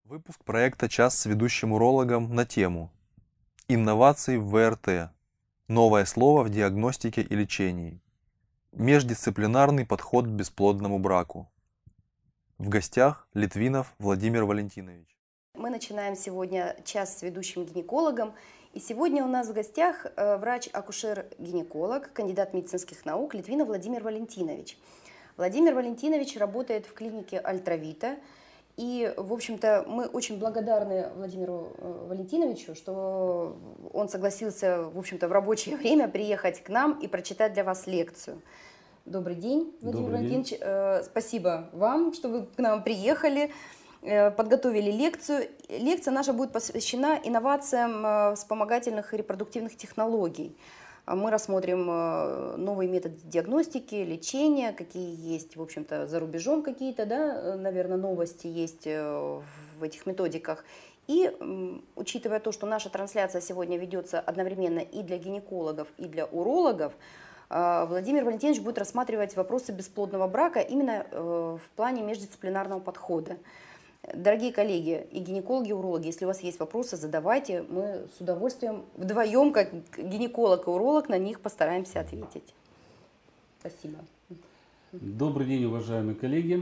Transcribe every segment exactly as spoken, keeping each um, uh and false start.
Выпуск проекта «Час с ведущим урологом» на тему «Инновации в ВРТ. Новое слово в диагностике и лечении. Междисциплинарный подход к бесплодному браку». В гостях Литвинов Владимир Валентинович. Мы начинаем сегодня час с ведущим гинекологом. И сегодня у нас в гостях врач-акушер-гинеколог, кандидат медицинских наук Литвинов Владимир Валентинович. Владимир Валентинович работает в клинике Альтравита. И, в общем-то, мы очень благодарны Владимиру Валентиновичу, что он согласился, в общем-то, в рабочее время приехать к нам и прочитать для вас лекцию. Добрый день, Владимир Добрый день. Валентинович. Спасибо вам, что вы к нам приехали, подготовили лекцию. Лекция наша будет посвящена инновациям вспомогательных и репродуктивных технологий. Мы рассмотрим новые методы диагностики, лечения, какие есть, в общем-то, за рубежом какие-то, да, наверное, новости есть в этих методиках. И, учитывая то, что наша трансляция сегодня ведется одновременно и для гинекологов, и для урологов, Владимир Валентинович будет рассматривать вопросы бесплодного брака именно в плане междисциплинарного подхода. Дорогие коллеги и гинекологи, и урологи, если у вас есть вопросы, задавайте. Мы с удовольствием вдвоем, как гинеколог и уролог, на них постараемся ответить. Спасибо. Добрый день, уважаемые коллеги.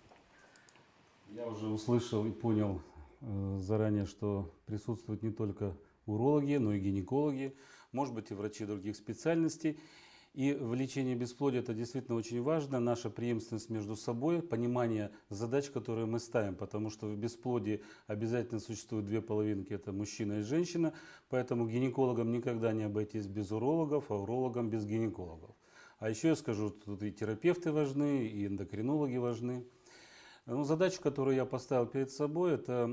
Я уже услышал и понял заранее, что присутствуют не только урологи, но и гинекологи, может быть и врачи других специальностей. И в лечении бесплодия это действительно очень важно, наша преемственность между собой, понимание задач, которые мы ставим, потому что в бесплодии обязательно существуют две половинки, это мужчина и женщина, поэтому гинекологам никогда не обойтись без урологов, а урологам без гинекологов. А еще я скажу, тут и терапевты важны, и эндокринологи важны. Но задача, которую я поставил перед собой, это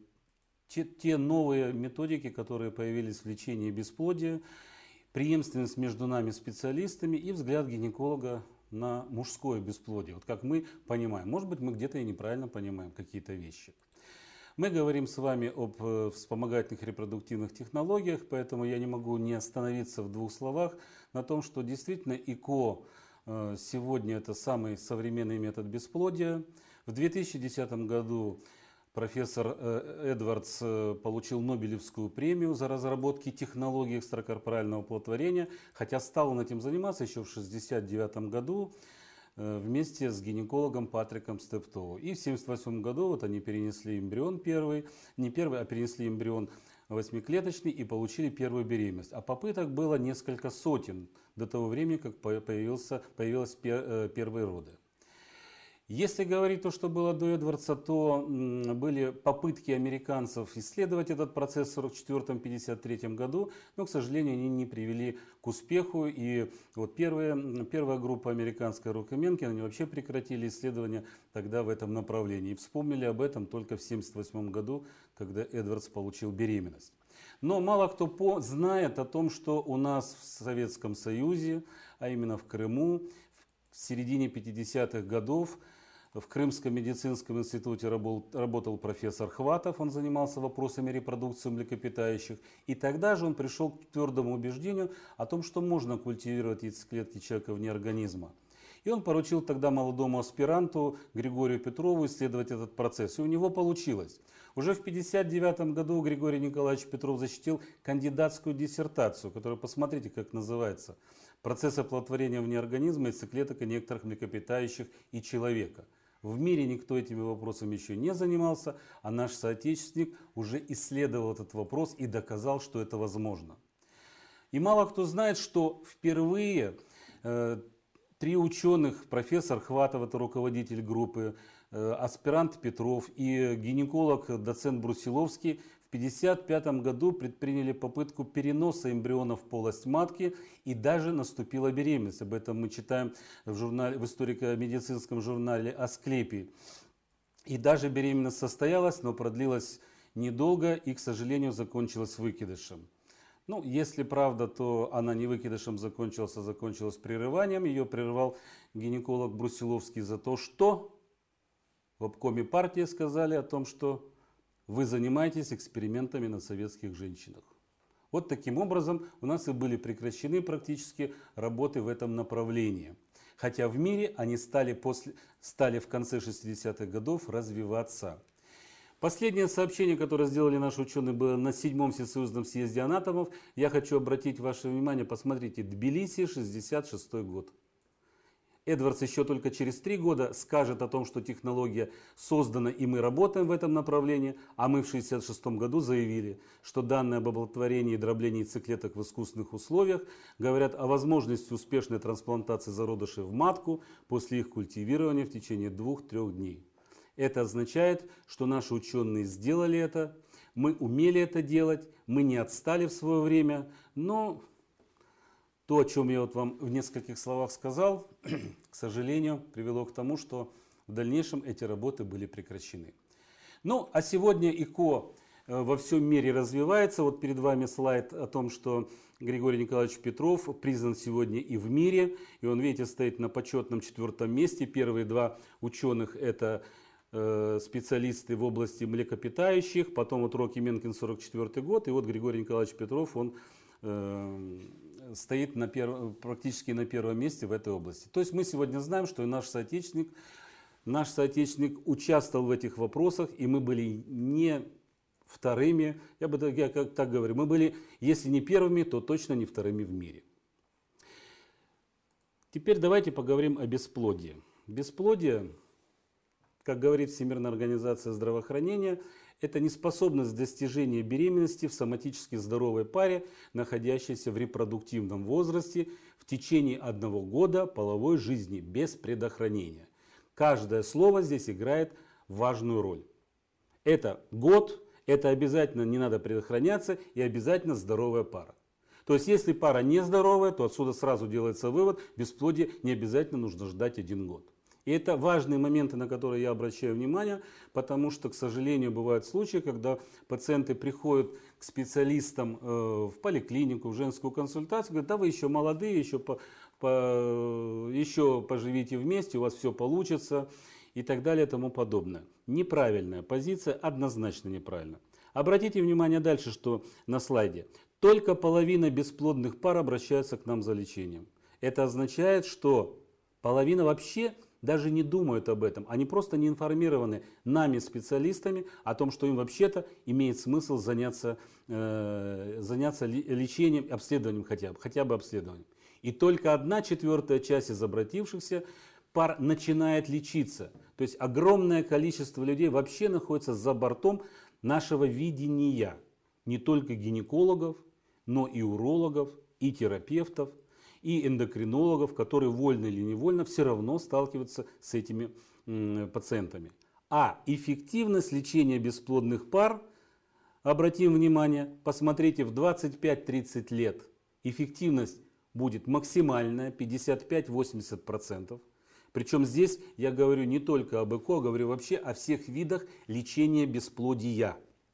те, те новые методики, которые появились в лечении бесплодия, преемственность между нами специалистами и взгляд гинеколога на мужское бесплодие. Вот как мы понимаем. Может быть, мы где-то и неправильно понимаем какие-то вещи. Мы говорим с вами об вспомогательных репродуктивных технологиях, поэтому я не могу не остановиться в двух словах на том, что действительно ИКО сегодня это самый современный метод бесплодия. В две тысячи десятом году профессор Эдвардс получил Нобелевскую премию за разработки технологий экстракорпорального оплодотворения, хотя стал он этим заниматься еще в шестьдесят девятом году вместе с гинекологом Патриком Стептоу. И в семьдесят восьмом году вот они перенесли эмбрион первый, не первый, а перенесли эмбрион восьмиклеточный и получили первую беременность. А попыток было несколько сотен до того времени, как появился, появились первые роды. Если говорить то, что было до Эдвардса, то были попытки американцев исследовать этот процесс в сорок четвёртом — пятьдесят третьем году, но, к сожалению, они не привели к успеху. И вот первая, первая группа американской Рук и Менкен, они вообще прекратили исследования тогда в этом направлении. И вспомнили об этом только в семьдесят восьмом году, когда Эдвардс получил беременность. Но мало кто по знает о том, что у нас в Советском Союзе, а именно в Крыму, в середине пятидесятых годов, в Крымском медицинском институте работал профессор Хватов, он занимался вопросами репродукции млекопитающих. И тогда же он пришел к твердому убеждению о том, что можно культивировать яйцеклетки человека вне организма. И он поручил тогда молодому аспиранту Григорию Петрову исследовать этот процесс. И у него получилось. Уже в пятьдесят девятом году Григорий Николаевич Петров защитил кандидатскую диссертацию, которая, посмотрите, как называется, «Процесс оплодотворения вне организма яйцеклеток и некоторых млекопитающих и человека». В мире никто этими вопросами еще не занимался, а наш соотечественник уже исследовал этот вопрос и доказал, что это возможно. И мало кто знает, что впервые э, три ученых, профессор Хватов, это руководитель группы, э, аспирант Петров и гинеколог, доцент Брусиловский, в тысяча девятьсот пятьдесят пятом году предприняли попытку переноса эмбриона в полость матки, и даже наступила беременность. Об этом мы читаем в, журнале, в историко-медицинском журнале «Асклепий». И даже беременность состоялась, но продлилась недолго и, к сожалению, закончилась выкидышем. Ну, если правда, то она не выкидышем закончилась, а закончилась прерыванием. Ее прервал гинеколог Брусиловский за то, что в обкоме партии сказали о том, что вы занимаетесь экспериментами на советских женщинах. Вот таким образом у нас и были прекращены практически работы в этом направлении. Хотя в мире они стали, после, стали в конце шестидесятых годов развиваться. Последнее сообщение, которое сделали наши ученые, было на седьмом Всесоюзном съезде анатомов. Я хочу обратить ваше внимание, посмотрите, Тбилиси, шестьдесят шестой год. Эдвардс еще только через три года скажет о том, что технология создана и мы работаем в этом направлении, а мы в шестьдесят шестом году заявили, что данные об оплодотворении и дроблении яйцеклеток в искусственных условиях говорят о возможности успешной трансплантации зародышей в матку после их культивирования в течение двух-трех дней. Это означает, что наши ученые сделали это, мы умели это делать, мы не отстали в свое время, но то, о чем я вот вам в нескольких словах сказал, к сожалению, привело к тому, что в дальнейшем эти работы были прекращены. Ну, а сегодня ИКО во всем мире развивается. Вот перед вами слайд о том, что Григорий Николаевич Петров признан сегодня и в мире. И он, видите, стоит на почетном четвертом месте. Первые два ученых — это э, специалисты в области млекопитающих. Потом вот Рокки Менкин, сорок четвёртый год. И вот Григорий Николаевич Петров, он э, стоит на перв... практически на первом месте в этой области. То есть мы сегодня знаем, что и наш соотечественник, наш соотечественник участвовал в этих вопросах, и мы были не вторыми, я бы так, я как так говорю, мы были, если не первыми, то точно не вторыми в мире. Теперь давайте поговорим о бесплодии. Бесплодие, как говорит Всемирная организация здравоохранения, это неспособность достижения беременности в соматически здоровой паре, находящейся в репродуктивном возрасте в течение одного года половой жизни без предохранения. Каждое слово здесь играет важную роль. Это год, это обязательно не надо предохраняться и обязательно здоровая пара. То есть если пара нездоровая, то отсюда сразу делается вывод, бесплодие не обязательно нужно ждать один год. И это важные моменты, на которые я обращаю внимание, потому что, к сожалению, бывают случаи, когда пациенты приходят к специалистам э, в поликлинику, в женскую консультацию, говорят: да вы еще молодые, еще, по, по, еще поживите вместе, у вас все получится и так далее и тому подобное. Неправильная позиция, однозначно неправильно. Обратите внимание дальше, что на слайде. Только половина бесплодных пар обращаются к нам за лечением. Это означает, что половина вообще даже не думают об этом. Они просто не информированы нами, специалистами, о том, что им вообще-то имеет смысл заняться, э, заняться лечением, обследованием хотя бы, хотя бы обследованием. И только одна четвертая часть из обратившихся пар начинает лечиться. То есть огромное количество людей вообще находится за бортом нашего видения. Не только гинекологов, но и урологов, и терапевтов, и эндокринологов, которые вольно или невольно все равно сталкиваются с этими м, пациентами. А эффективность лечения бесплодных пар, обратим внимание, посмотрите, в двадцать пять — тридцать лет эффективность будет максимальная, пятьдесят пять — восемьдесят процентов. Причем здесь я говорю не только об ЭКО, говорю вообще о всех видах лечения бесплодия.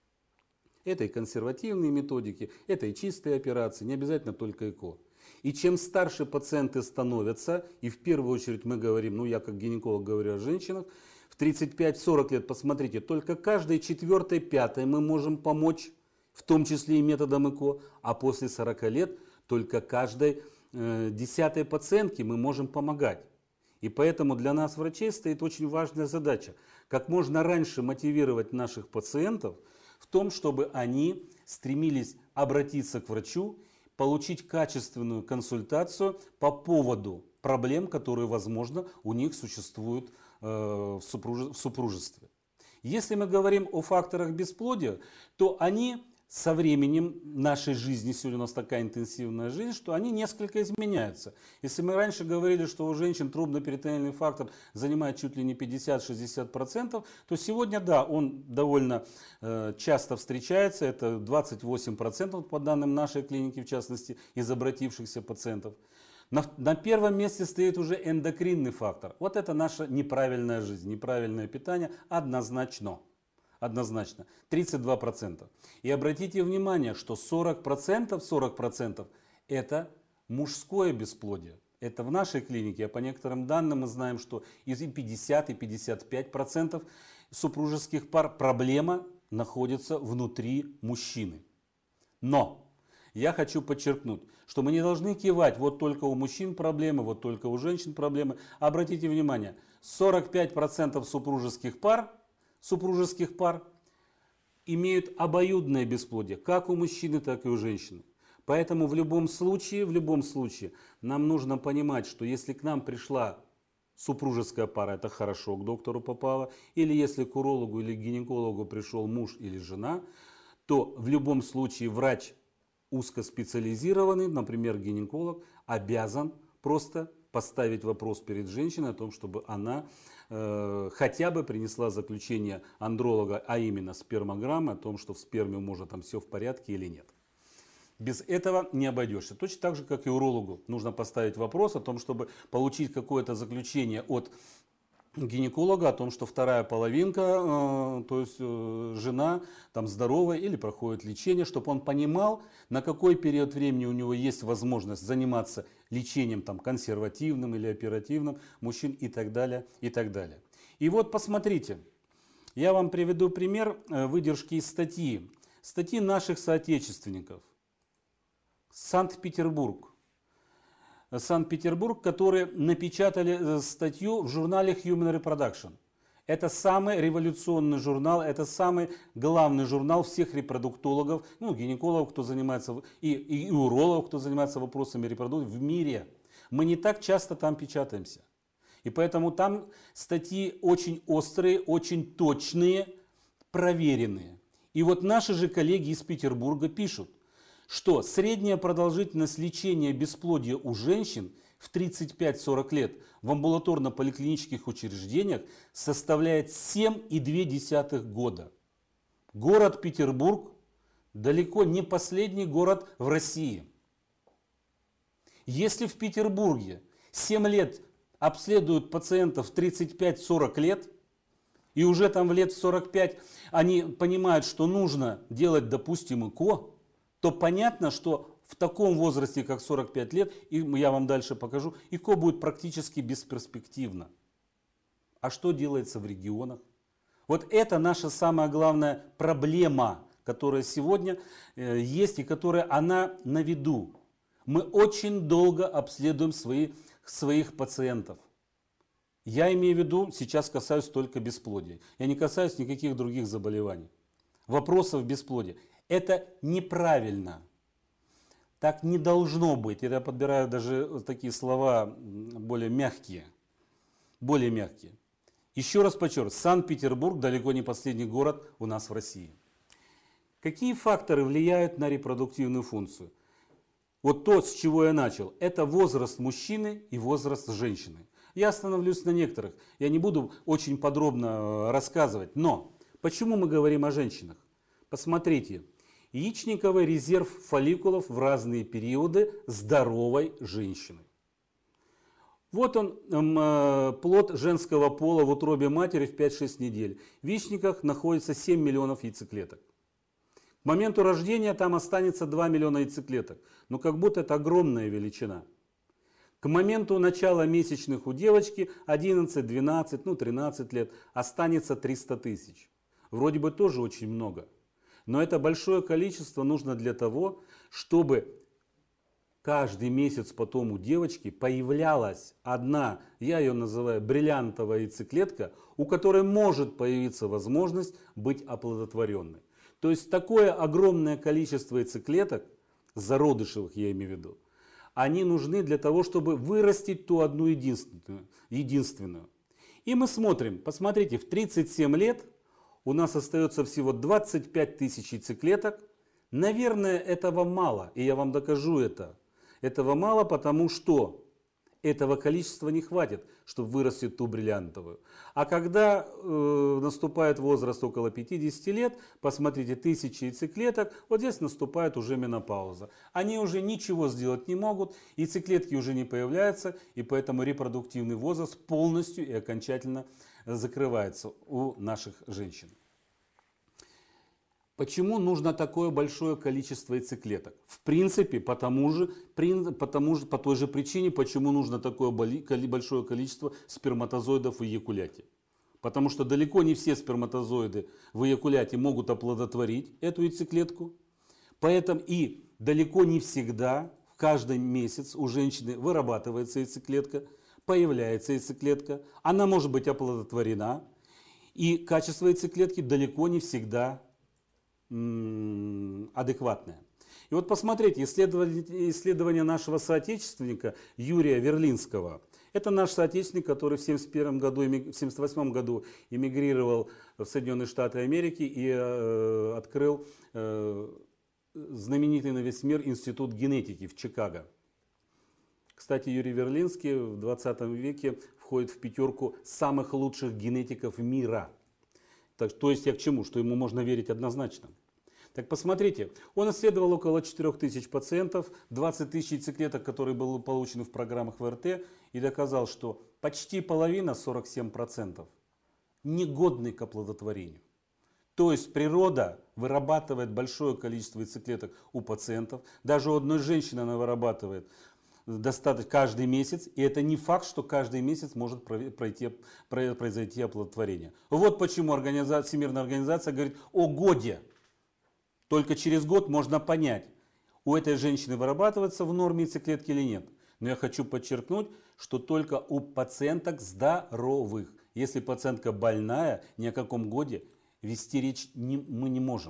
Это и консервативные методики, это и чистые операции, не обязательно только ЭКО. И чем старше пациенты становятся, и в первую очередь мы говорим, ну я как гинеколог говорю о женщинах, в тридцать пять — сорок лет, посмотрите, только каждой четвертой, пятой мы можем помочь, в том числе и методом ЭКО, а после сорока лет только каждой э, десятой пациентке мы можем помогать. И поэтому для нас, врачей, стоит очень важная задача, как можно раньше мотивировать наших пациентов в том, чтобы они стремились обратиться к врачу, получить качественную консультацию по поводу проблем, которые, возможно, у них существуют э, в, супруж... в супружестве. Если мы говорим о факторах бесплодия, то они со временем нашей жизни, сегодня у нас такая интенсивная жизнь, что они несколько изменяются. Если мы раньше говорили, что у женщин трубно-перитонеальный фактор занимает чуть ли не пятьдесят — шестьдесят процентов, то сегодня, да, он довольно э, часто встречается, это двадцать восемь процентов по данным нашей клиники, в частности, из обратившихся пациентов. На, на первом месте стоит уже эндокринный фактор. Вот это наша неправильная жизнь, неправильное питание однозначно. Однозначно, тридцать два процента. И обратите внимание, что сорок процентов, сорок процентов это мужское бесплодие. Это в нашей клинике, а по некоторым данным мы знаем, что из пятьдесят и пятьдесят пять процентов супружеских пар проблема находится внутри мужчины. Но я хочу подчеркнуть, что мы не должны кивать, вот только у мужчин проблемы, вот только у женщин проблемы. Обратите внимание, сорок пять процентов супружеских пар, супружеских пар имеют обоюдное бесплодие, как у мужчины, так и у женщины. Поэтому в любом случае, в любом случае нам нужно понимать, что если к нам пришла супружеская пара, это хорошо, к доктору попала, или если к урологу или гинекологу пришел муж или жена, то в любом случае врач узкоспециализированный, например, гинеколог, обязан просто поставить вопрос перед женщиной о том, чтобы она э, хотя бы принесла заключение андролога, а именно спермограммы, о том, что в сперме может там все в порядке или нет. Без этого не обойдешься. Точно так же, как и урологу. Нужно поставить вопрос о том, чтобы получить какое-то заключение от гинеколога о том, что вторая половинка, э, то есть э, жена, там здоровая или проходит лечение, чтобы он понимал, на какой период времени у него есть возможность заниматься лечением там, консервативным или оперативным мужчин и так далее, и так далее. И вот посмотрите, я вам приведу пример э, выдержки из статьи. Статьи наших соотечественников. Санкт-Петербург. Санкт-Петербург, которые напечатали статью в журнале Human Reproduction. Это самый революционный журнал, это самый главный журнал всех репродуктологов, ну, гинекологов, кто занимается, и, и урологов, кто занимается вопросами репродукции в мире. Мы не так часто там печатаемся. И поэтому там статьи очень острые, очень точные, проверенные. И вот наши же коллеги из Петербурга пишут, что средняя продолжительность лечения бесплодия у женщин в тридцать пять сорок лет в амбулаторно-поликлинических учреждениях составляет семь и две десятых года. Город Петербург далеко не последний город в России. Если в Петербурге семь лет обследуют пациентов тридцать пять сорок лет, и уже там в лет сорок пять они понимают, что нужно делать, допустим, ЭКО, то понятно, что в таком возрасте, как сорок пять лет, и я вам дальше покажу, ЭКО будет практически бесперспективно. А что делается в регионах? Вот это наша самая главная проблема, которая сегодня э, есть и которая она на виду. Мы очень долго обследуем свои, своих пациентов. Я имею в виду, сейчас касаюсь только бесплодия. Я не касаюсь никаких других заболеваний. Вопросов бесплодия. Это неправильно. Так не должно быть. Я подбираю даже такие слова более мягкие. Более мягкие. Еще раз подчеркну, Санкт-Петербург далеко не последний город у нас в России. Какие факторы влияют на репродуктивную функцию? Вот то, с чего я начал, это возраст мужчины и возраст женщины. Я остановлюсь на некоторых. Я не буду очень подробно рассказывать. Но почему мы говорим о женщинах? Посмотрите. Яичниковый резерв фолликулов в разные периоды здоровой женщины. Вот он, э, плод женского пола в утробе матери в пять-шесть недель. В яичниках находится семь миллионов яйцеклеток. К моменту рождения там останется два миллиона яйцеклеток. Но как будто это огромная величина. К моменту начала месячных у девочки одиннадцать, двенадцать, ну тринадцать лет останется триста тысяч. Вроде бы тоже очень много. Но это большое количество нужно для того, чтобы каждый месяц потом у девочки появлялась одна, я ее называю бриллиантовая яйцеклетка, у которой может появиться возможность быть оплодотворенной. То есть такое огромное количество яйцеклеток, зародышевых я имею в виду, они нужны для того, чтобы вырастить ту одну единственную. единственную. И мы смотрим, посмотрите, в тридцать семь лет у нас остается всего двадцать пять тысяч яйцеклеток. Наверное, этого мало, и я вам докажу это. Этого мало, потому что этого количества не хватит, чтобы вырастить ту бриллиантовую. А когда э, наступает возраст около пятидесяти лет, посмотрите, тысячи яйцеклеток, вот здесь наступает уже менопауза. Они уже ничего сделать не могут, яйцеклетки уже не появляются, и поэтому репродуктивный возраст полностью и окончательно закрывается у наших женщин. Почему нужно такое большое количество яйцеклеток? В принципе, по, тому же, по, тому же, по той же причине, почему нужно такое большое количество сперматозоидов в эякуляте. Потому что далеко не все сперматозоиды в эякуляте могут оплодотворить эту яйцеклетку. Поэтому и далеко не всегда, в каждый месяц у женщины вырабатывается яйцеклетка, появляется яйцеклетка, она может быть оплодотворена. И качество яйцеклетки далеко не всегда м, адекватная. И вот посмотрите, исследование, исследование нашего соотечественника Юрия Верлинского. Это наш соотечественник, который в семьдесят первом году, в семьдесят восьмом году эмигрировал в Соединенные Штаты Америки и э, открыл э, знаменитый на весь мир институт генетики в Чикаго. Кстати, Юрий Верлинский в двадцатом веке входит в пятерку самых лучших генетиков мира. Так, то есть я к чему? Что ему можно верить однозначно. Так посмотрите, он исследовал около четырёх тысяч пациентов, двадцать тысяч яйцеклеток, которые были получены в программах вэ эр тэ, и доказал, что почти половина, сорок семь процентов, негодны к оплодотворению. То есть природа вырабатывает большое количество яйцеклеток у пациентов. Даже у одной женщины она вырабатывает достаточно каждый месяц. И это не факт, что каждый месяц может пройти, произойти оплодотворение. Вот почему организация, Всемирная организация говорит о годе. Только через год можно понять, у этой женщины вырабатывается в норме яйцеклетки или нет. Но я хочу подчеркнуть, что только у пациенток здоровых. Если пациентка больная, ни о каком годе вести речь не, мы не можем.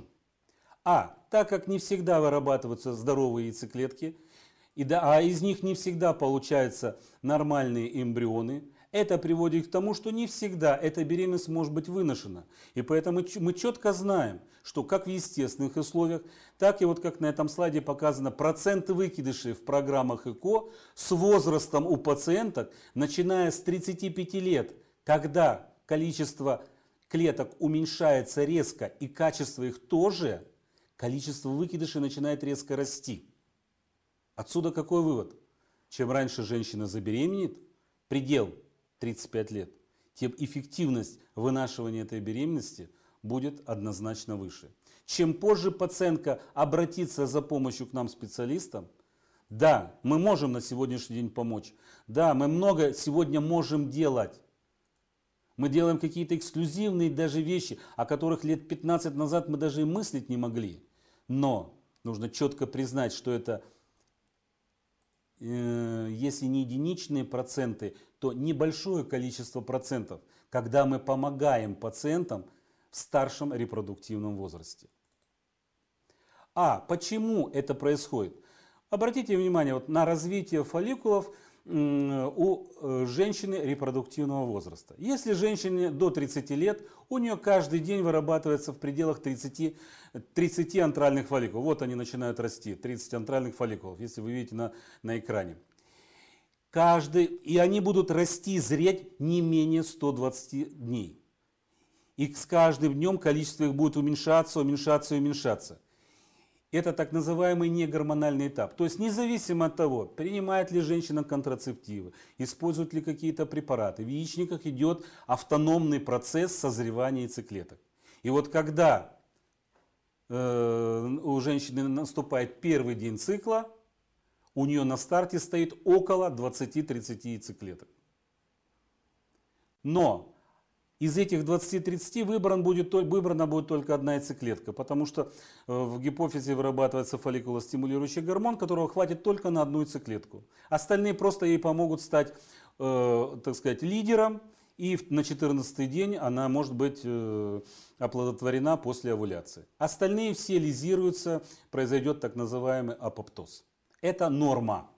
А так как не всегда вырабатываются здоровые яйцеклетки, и да, а из них не всегда получаются нормальные эмбрионы, это приводит к тому, что не всегда эта беременность может быть выношена. И поэтому мы четко знаем, что как в естественных условиях, так и вот как на этом слайде показано, процент выкидышей в программах ЭКО с возрастом у пациенток, начиная с тридцати пяти лет, когда количество клеток уменьшается резко и качество их тоже, количество выкидышей начинает резко расти. Отсюда какой вывод? Чем раньше женщина забеременеет, предел тридцать пять лет, тем эффективность вынашивания этой беременности будет однозначно выше. Чем позже пациентка обратится за помощью к нам специалистам, да, мы можем на сегодняшний день помочь, да, мы много сегодня можем делать. Мы делаем какие-то эксклюзивные даже вещи, о которых лет пятнадцать назад мы даже и мыслить не могли. Но нужно четко признать, что это, э, если не единичные проценты, то небольшое количество процентов, когда мы помогаем пациентам в старшем репродуктивном возрасте. А почему это происходит? Обратите внимание вот на развитие фолликулов у женщины репродуктивного возраста. Если женщине до тридцати лет, у нее каждый день вырабатывается в пределах тридцати, тридцати антральных фолликулов. Вот они начинают расти, тридцать антральных фолликулов, если вы видите на, на экране. Каждый, и они будут расти, зреть не менее ста двадцати дней. И с каждым днем количество их будет уменьшаться, уменьшаться и уменьшаться. Это так называемый негормональный этап. То есть независимо от того, принимает ли женщина контрацептивы, использует ли какие-то препараты, в яичниках идет автономный процесс созревания яйцеклеток. И вот когда э, у женщины наступает первый день цикла, у нее на старте стоит около двадцати-тридцати яйцеклеток. Но из этих двадцати-тридцати выбран будет, выбрана будет только одна яйцеклетка, потому что в гипофизе вырабатывается фолликулостимулирующий гормон, которого хватит только на одну яйцеклетку. Остальные просто ей помогут стать, э, так сказать, лидером, и на четырнадцатый день она может быть э, оплодотворена после овуляции. Остальные все лизируются, произойдет так называемый апоптоз. Это норма.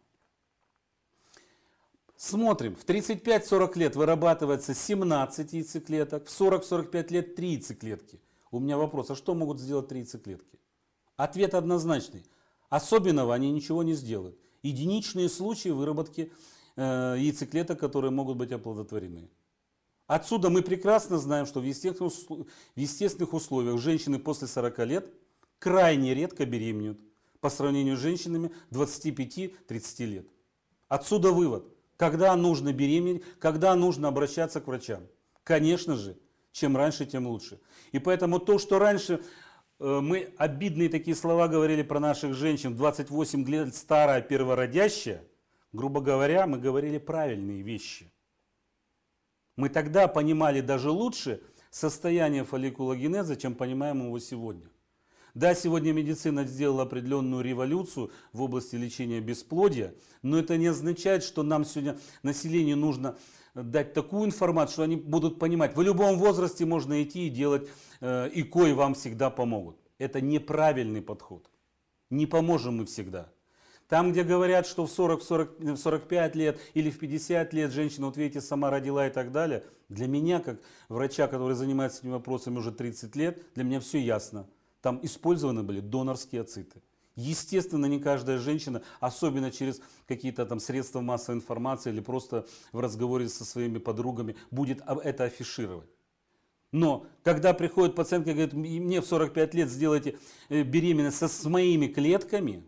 Смотрим, в тридцать пять-сорок лет вырабатывается семнадцать яйцеклеток, в сорок-сорок пять лет три яйцеклетки. У меня вопрос, а что могут сделать три яйцеклетки? Ответ однозначный. Особенного они ничего не сделают. Единичные случаи выработки э, яйцеклеток, которые могут быть оплодотворены. Отсюда мы прекрасно знаем, что в естественных, в естественных условиях женщины после сорока лет крайне редко беременеют по сравнению с женщинами двадцати пяти-тридцати лет. Отсюда вывод. Когда нужно беременеть, когда нужно обращаться к врачам. Конечно же, чем раньше, тем лучше. И поэтому то, что раньше э, мы обидные такие слова говорили про наших женщин, двадцать восемь лет старая первородящая, грубо говоря, мы говорили правильные вещи. Мы тогда понимали даже лучше состояние фолликулогенеза, чем понимаем его сегодня. Да, сегодня медицина сделала определенную революцию в области лечения бесплодия, но это не означает, что нам сегодня населению нужно дать такую информацию, что они будут понимать, в любом возрасте можно идти и делать э, ЭКО, и вам всегда помогут. Это неправильный подход. Не поможем мы всегда. Там, где говорят, что в сорок, в сорок пять лет или в пятьдесят лет женщина, вот видите, сама родила и так далее, для меня, как врача, который занимается этими вопросами уже тридцать лет, для меня все ясно. Там использованы были донорские oocyты. Естественно, не каждая женщина, особенно через какие-то там средства массовой информации или просто в разговоре со своими подругами, будет это афишировать. Но когда приходит пациентка и говорит, мне в сорок пять лет сделайте беременность со, с моими клетками,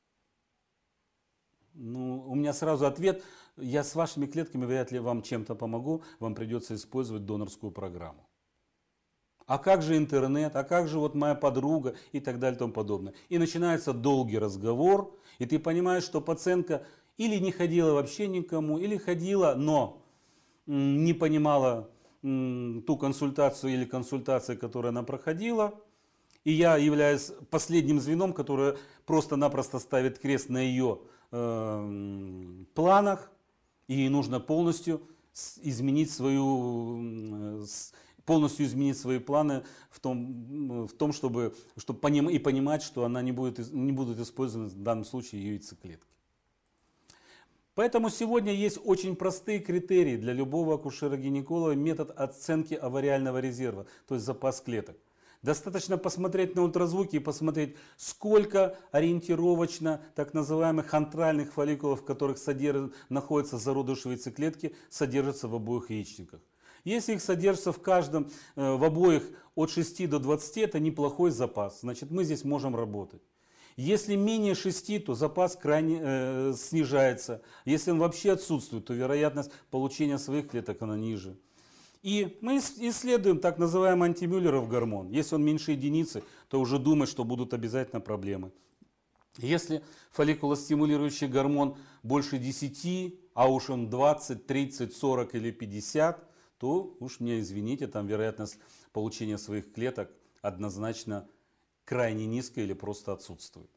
ну, у меня сразу ответ, я с вашими клетками вряд ли вам чем-то помогу, вам придется использовать донорскую программу. А как же интернет, а как же вот моя подруга и так далее и тому подобное. И начинается долгий разговор, и ты понимаешь, что пациентка или не ходила вообще никому, или ходила, но не понимала ту консультацию или консультации, которую она проходила. И я являюсь последним звеном, которое просто-напросто ставит крест на ее э, планах. И ей нужно полностью изменить свою, полностью изменить свои планы в том, в том чтобы, чтобы поним, и понимать, что она не, будет, не будут использованы в данном случае ее яйцеклетки. Поэтому сегодня есть очень простые критерии для любого акушера-гинеколога, метод оценки овариального резерва, то есть запас клеток. Достаточно посмотреть на ультразвуки и посмотреть, сколько ориентировочно так называемых антральных фолликулов, в которых содержат, находятся зародышевые яйцеклетки, содержатся в обоих яичниках. Если их содержится в каждом, в обоих от шести до двадцати, это неплохой запас. Значит, мы здесь можем работать. Если менее шести, то запас крайне э, снижается. Если он вообще отсутствует, то вероятность получения своих клеток она ниже. И мы исследуем так называемый антимюллеров гормон. Если он меньше единицы, то уже думать, что будут обязательно проблемы. Если фолликулостимулирующий гормон больше десяти, а уж он двадцать, тридцать, сорок или пятьдесят, то уж мне извините, там вероятность получения своих клеток однозначно крайне низкая или просто отсутствует.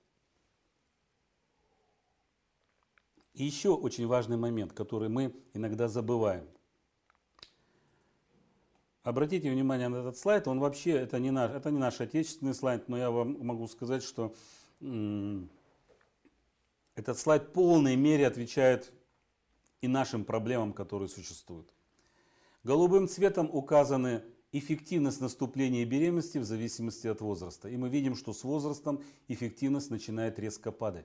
И еще очень важный момент, который мы иногда забываем. Обратите внимание на этот слайд, он вообще, это не наш, это не наш отечественный слайд, но я вам могу сказать, что м- этот слайд в полной мере отвечает и нашим проблемам, которые существуют. Голубым цветом указаны эффективность наступления беременности в зависимости от возраста. И мы видим, что с возрастом эффективность начинает резко падать.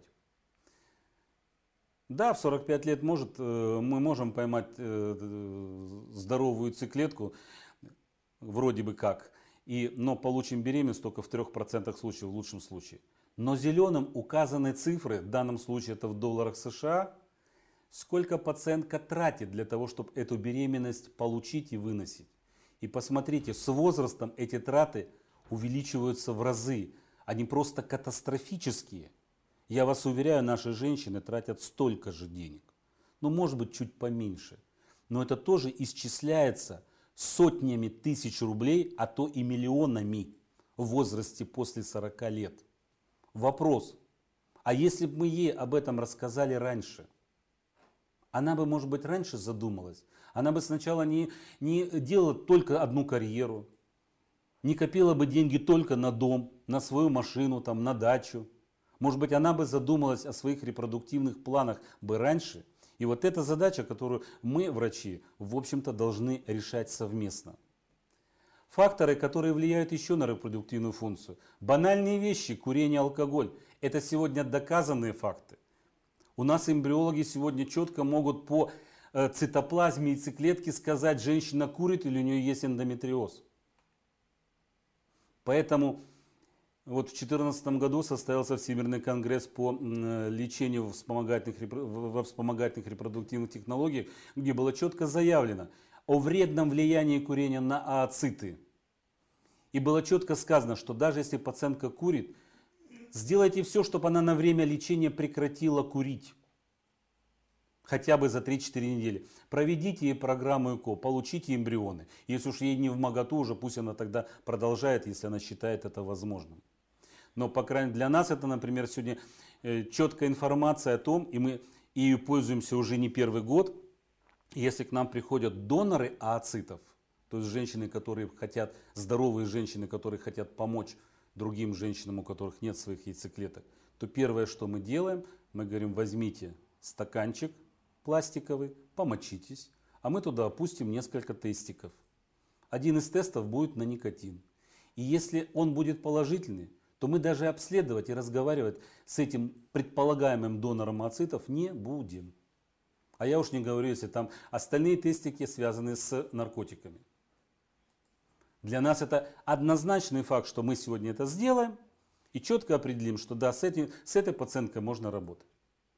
Да, в сорок пять лет может, мы можем поймать здоровую яйцеклетку, вроде бы как, и, но получим беременность только в трёх процентах случаев, в лучшем случае. Но зеленым указаны цифры, в данном случае это в долларах США, сколько пациентка тратит для того, чтобы эту беременность получить и выносить. И посмотрите, с возрастом эти траты увеличиваются в разы, они просто катастрофические. Я вас уверяю, наши женщины тратят столько же денег, ну может быть чуть поменьше, но это тоже исчисляется сотнями тысяч рублей, а то и миллионами в возрасте после сорока лет. Вопрос, а если бы мы ей об этом рассказали раньше, она бы, может быть, раньше задумалась, она бы сначала не, не делала только одну карьеру, не копила бы деньги только на дом, на свою машину, там, на дачу. Может быть, она бы задумалась о своих репродуктивных планах бы раньше. И вот эта задача, которую мы, врачи, в общем-то, должны решать совместно. Факторы, которые влияют еще на репродуктивную функцию. Банальные вещи, курение, алкоголь. Это сегодня доказанные факты. У нас эмбриологи сегодня четко могут по цитоплазме яйцеклетки сказать, женщина курит или у нее есть эндометриоз. Поэтому вот в две тысячи четырнадцатом году состоялся Всемирный конгресс по лечению в вспомогательных, во вспомогательных репродуктивных технологиях, где было четко заявлено о вредном влиянии курения на ооциты. И было четко сказано, что даже если пациентка курит, сделайте все, чтобы она на время лечения прекратила курить. Хотя бы за три-четыре недели. Проведите ей программу ЭКО, получите эмбрионы. Если уж ей не вмоготу, уже пусть она тогда продолжает, если она считает это возможным. Но, по крайней мере, для нас это, например, сегодня четкая информация о том, и мы ею пользуемся уже не первый год, если к нам приходят доноры ооцитов, то есть женщины, которые хотят, здоровые женщины, которые хотят помочь другим женщинам, у которых нет своих яйцеклеток, то первое, что мы делаем, мы говорим, возьмите стаканчик пластиковый, помочитесь, а мы туда опустим несколько тестиков. Один из тестов будет на никотин. И если он будет положительный, то мы даже обследовать и разговаривать с этим предполагаемым донором ооцитов не будем. А я уж не говорю, если там остальные тестики связаны с наркотиками. Для нас это однозначный факт, что мы сегодня это сделаем и четко определим, что да, с, этим, с этой пациенткой можно работать.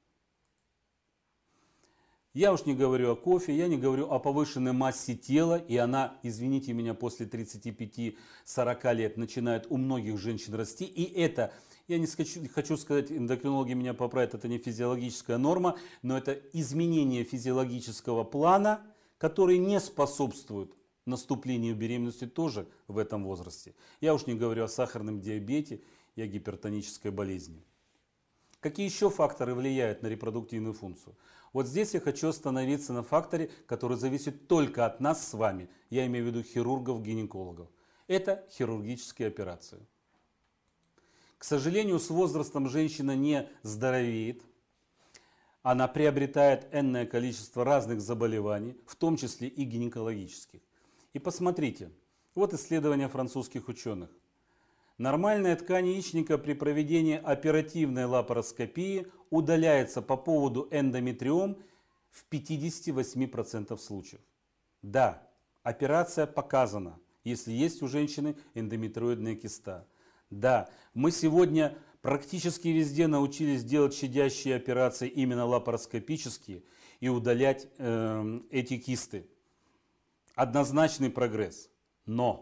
Я уж не говорю о кофе, я не говорю о повышенной массе тела, и она, извините меня, после тридцати пяти — сорока лет начинает у многих женщин расти. И это, я не хочу, хочу сказать, эндокринологи меня поправят, это не физиологическая норма, но это изменение физиологического плана, который не способствует наступлению беременности тоже в этом возрасте. Я уж не говорю о сахарном диабете и о гипертонической болезни. Какие еще факторы влияют на репродуктивную функцию? Вот здесь я хочу остановиться на факторе, который зависит только от нас с вами. Я имею в виду хирургов, гинекологов. Это хирургические операции. К сожалению, с возрастом женщина не здоровеет. Она приобретает энное количество разных заболеваний, в том числе и гинекологических. И посмотрите, вот исследования французских ученых. Нормальная ткань яичника при проведении оперативной лапароскопии удаляется по поводу эндометриом в пятидесяти восьми процентах случаев. Да, операция показана, если есть у женщины эндометриоидная киста. Да, мы сегодня практически везде научились делать щадящие операции именно лапароскопические и удалять э, эти кисты. Однозначный прогресс. Но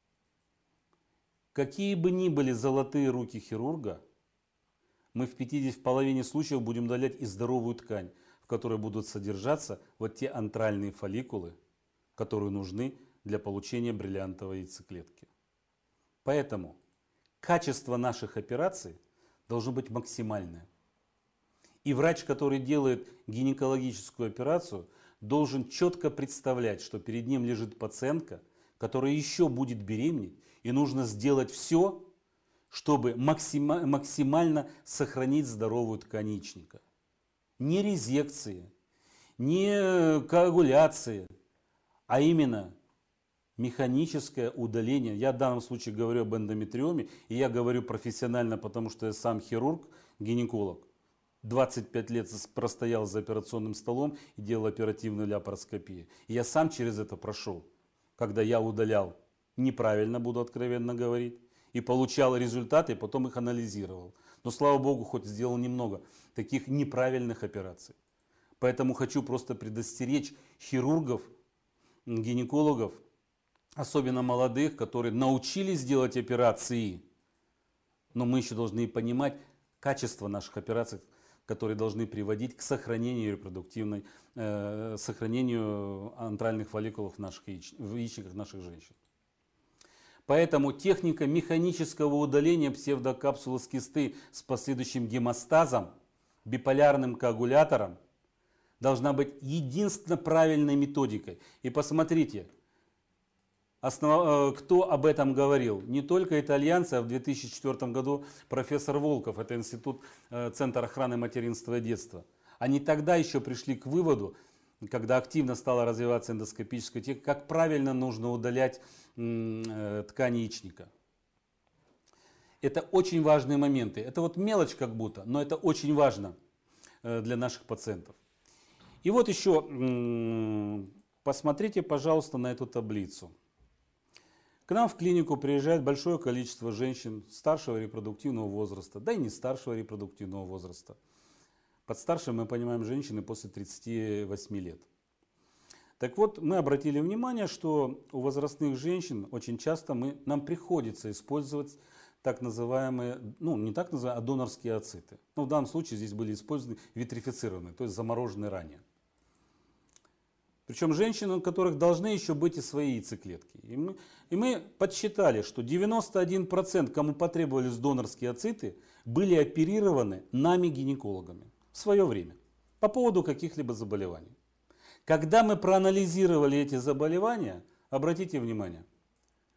какие бы ни были золотые руки хирурга, мы в пятидесяти, в половине случаев будем удалять и здоровую ткань, в которой будут содержаться вот те антральные фолликулы, которые нужны для получения бриллиантовой яйцеклетки. Поэтому качество наших операций должно быть максимальное. И врач, который делает гинекологическую операцию, должен четко представлять, что перед ним лежит пациентка, которая еще будет беременеть, и нужно сделать все, чтобы максима- максимально сохранить здоровую ткань яичника. Не резекции, не коагуляции, а именно механическое удаление. Я в данном случае говорю об эндометриоме, и я говорю профессионально, потому что я сам хирург, гинеколог. двадцать пять лет простоял за операционным столом и делал оперативную лапароскопию. И я сам через это прошел, когда я удалял неправильно, буду откровенно говорить, и получал результаты, и потом их анализировал. Но, слава богу, хоть сделал немного таких неправильных операций. Поэтому хочу просто предостеречь хирургов, гинекологов, особенно молодых, которые научились делать операции. Но мы еще должны понимать качество наших операций, которые должны приводить к сохранению репродуктивной, э, сохранению антральных фолликулов в, наших яич... в яичниках наших женщин. Поэтому техника механического удаления псевдокапсулы с кисты с последующим гемостазом, биполярным коагулятором, должна быть единственно правильной методикой. И посмотрите, основ... кто об этом говорил. Не только итальянцы, а в две тысячи четвёртом году профессор Волков, это институт, Центр охраны материнства и детства. Они тогда еще пришли к выводу, когда активно стала развиваться эндоскопическая техника, как правильно нужно удалять э, ткань яичника. Это очень важные моменты. Это вот мелочь как будто, но это очень важно э, для наших пациентов. И вот еще э, посмотрите, пожалуйста, на эту таблицу. К нам в клинику приезжает большое количество женщин старшего репродуктивного возраста, да и не старшего репродуктивного возраста. Под старшим мы понимаем женщины после тридцати восьми лет. Так вот, мы обратили внимание, что у возрастных женщин очень часто мы, нам приходится использовать так называемые, ну не так называемые, а донорские ооциты. Ну, в данном случае здесь были использованы витрифицированные, то есть замороженные ранее. Причем женщины, у которых должны еще быть и свои яйцеклетки. И мы, и мы подсчитали, что девяносто один процент, кому потребовались донорские ооциты, были оперированы нами, гинекологами, в свое время, по поводу каких-либо заболеваний. Когда мы проанализировали эти заболевания, обратите внимание,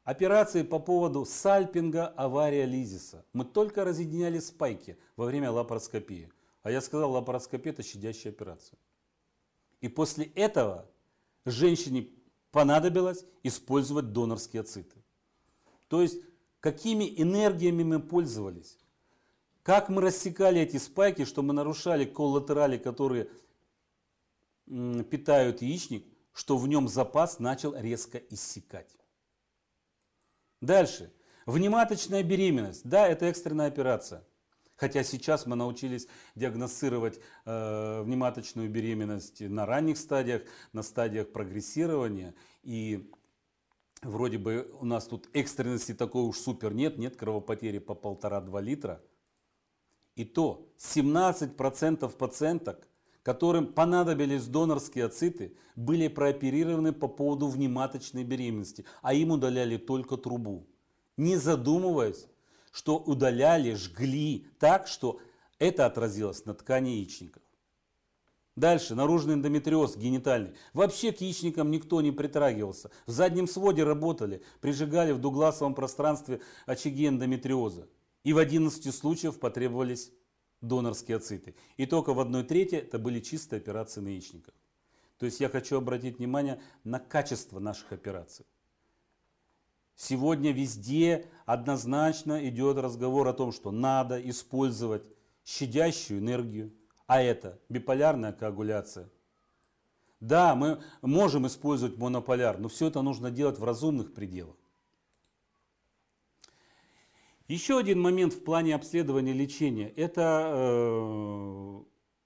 Операции по поводу сальпинга, авария лизиса. Мы только разъединяли спайки во время лапароскопии. А я сказал, лапароскопия это щадящая операция. И после этого женщине понадобилось использовать донорские ациты. То есть, какими энергиями мы пользовались. Как мы рассекали эти спайки, что мы нарушали коллатерали, которые м, питают яичник, что в нем запас начал резко иссякать. Дальше. Внематочная беременность. Да, это экстренная операция. Хотя сейчас мы научились диагностировать э, внематочную беременность на ранних стадиях, на стадиях прогрессирования. И вроде бы у нас тут экстренности такой уж супер нет, нет кровопотери по полтора-два литра. И то семнадцать процентов пациенток, которым понадобились донорские ациты, были прооперированы по поводу внематочной беременности, а им удаляли только трубу. Не задумываясь, что удаляли, жгли так, что это отразилось на ткани яичников. Дальше, наружный эндометриоз генитальный. Вообще к яичникам никто не притрагивался. В заднем своде работали, прижигали в дугласовом пространстве очаги эндометриоза. И в одиннадцати случаях потребовались донорские ациты. И только в одной трети это были чистые операции на яичниках. То есть я хочу обратить внимание на качество наших операций. Сегодня везде однозначно идет разговор о том, что надо использовать щадящую энергию. А это биполярная коагуляция. Да, мы можем использовать монополяр, но все это нужно делать в разумных пределах. Еще один момент в плане обследования лечения – это, э,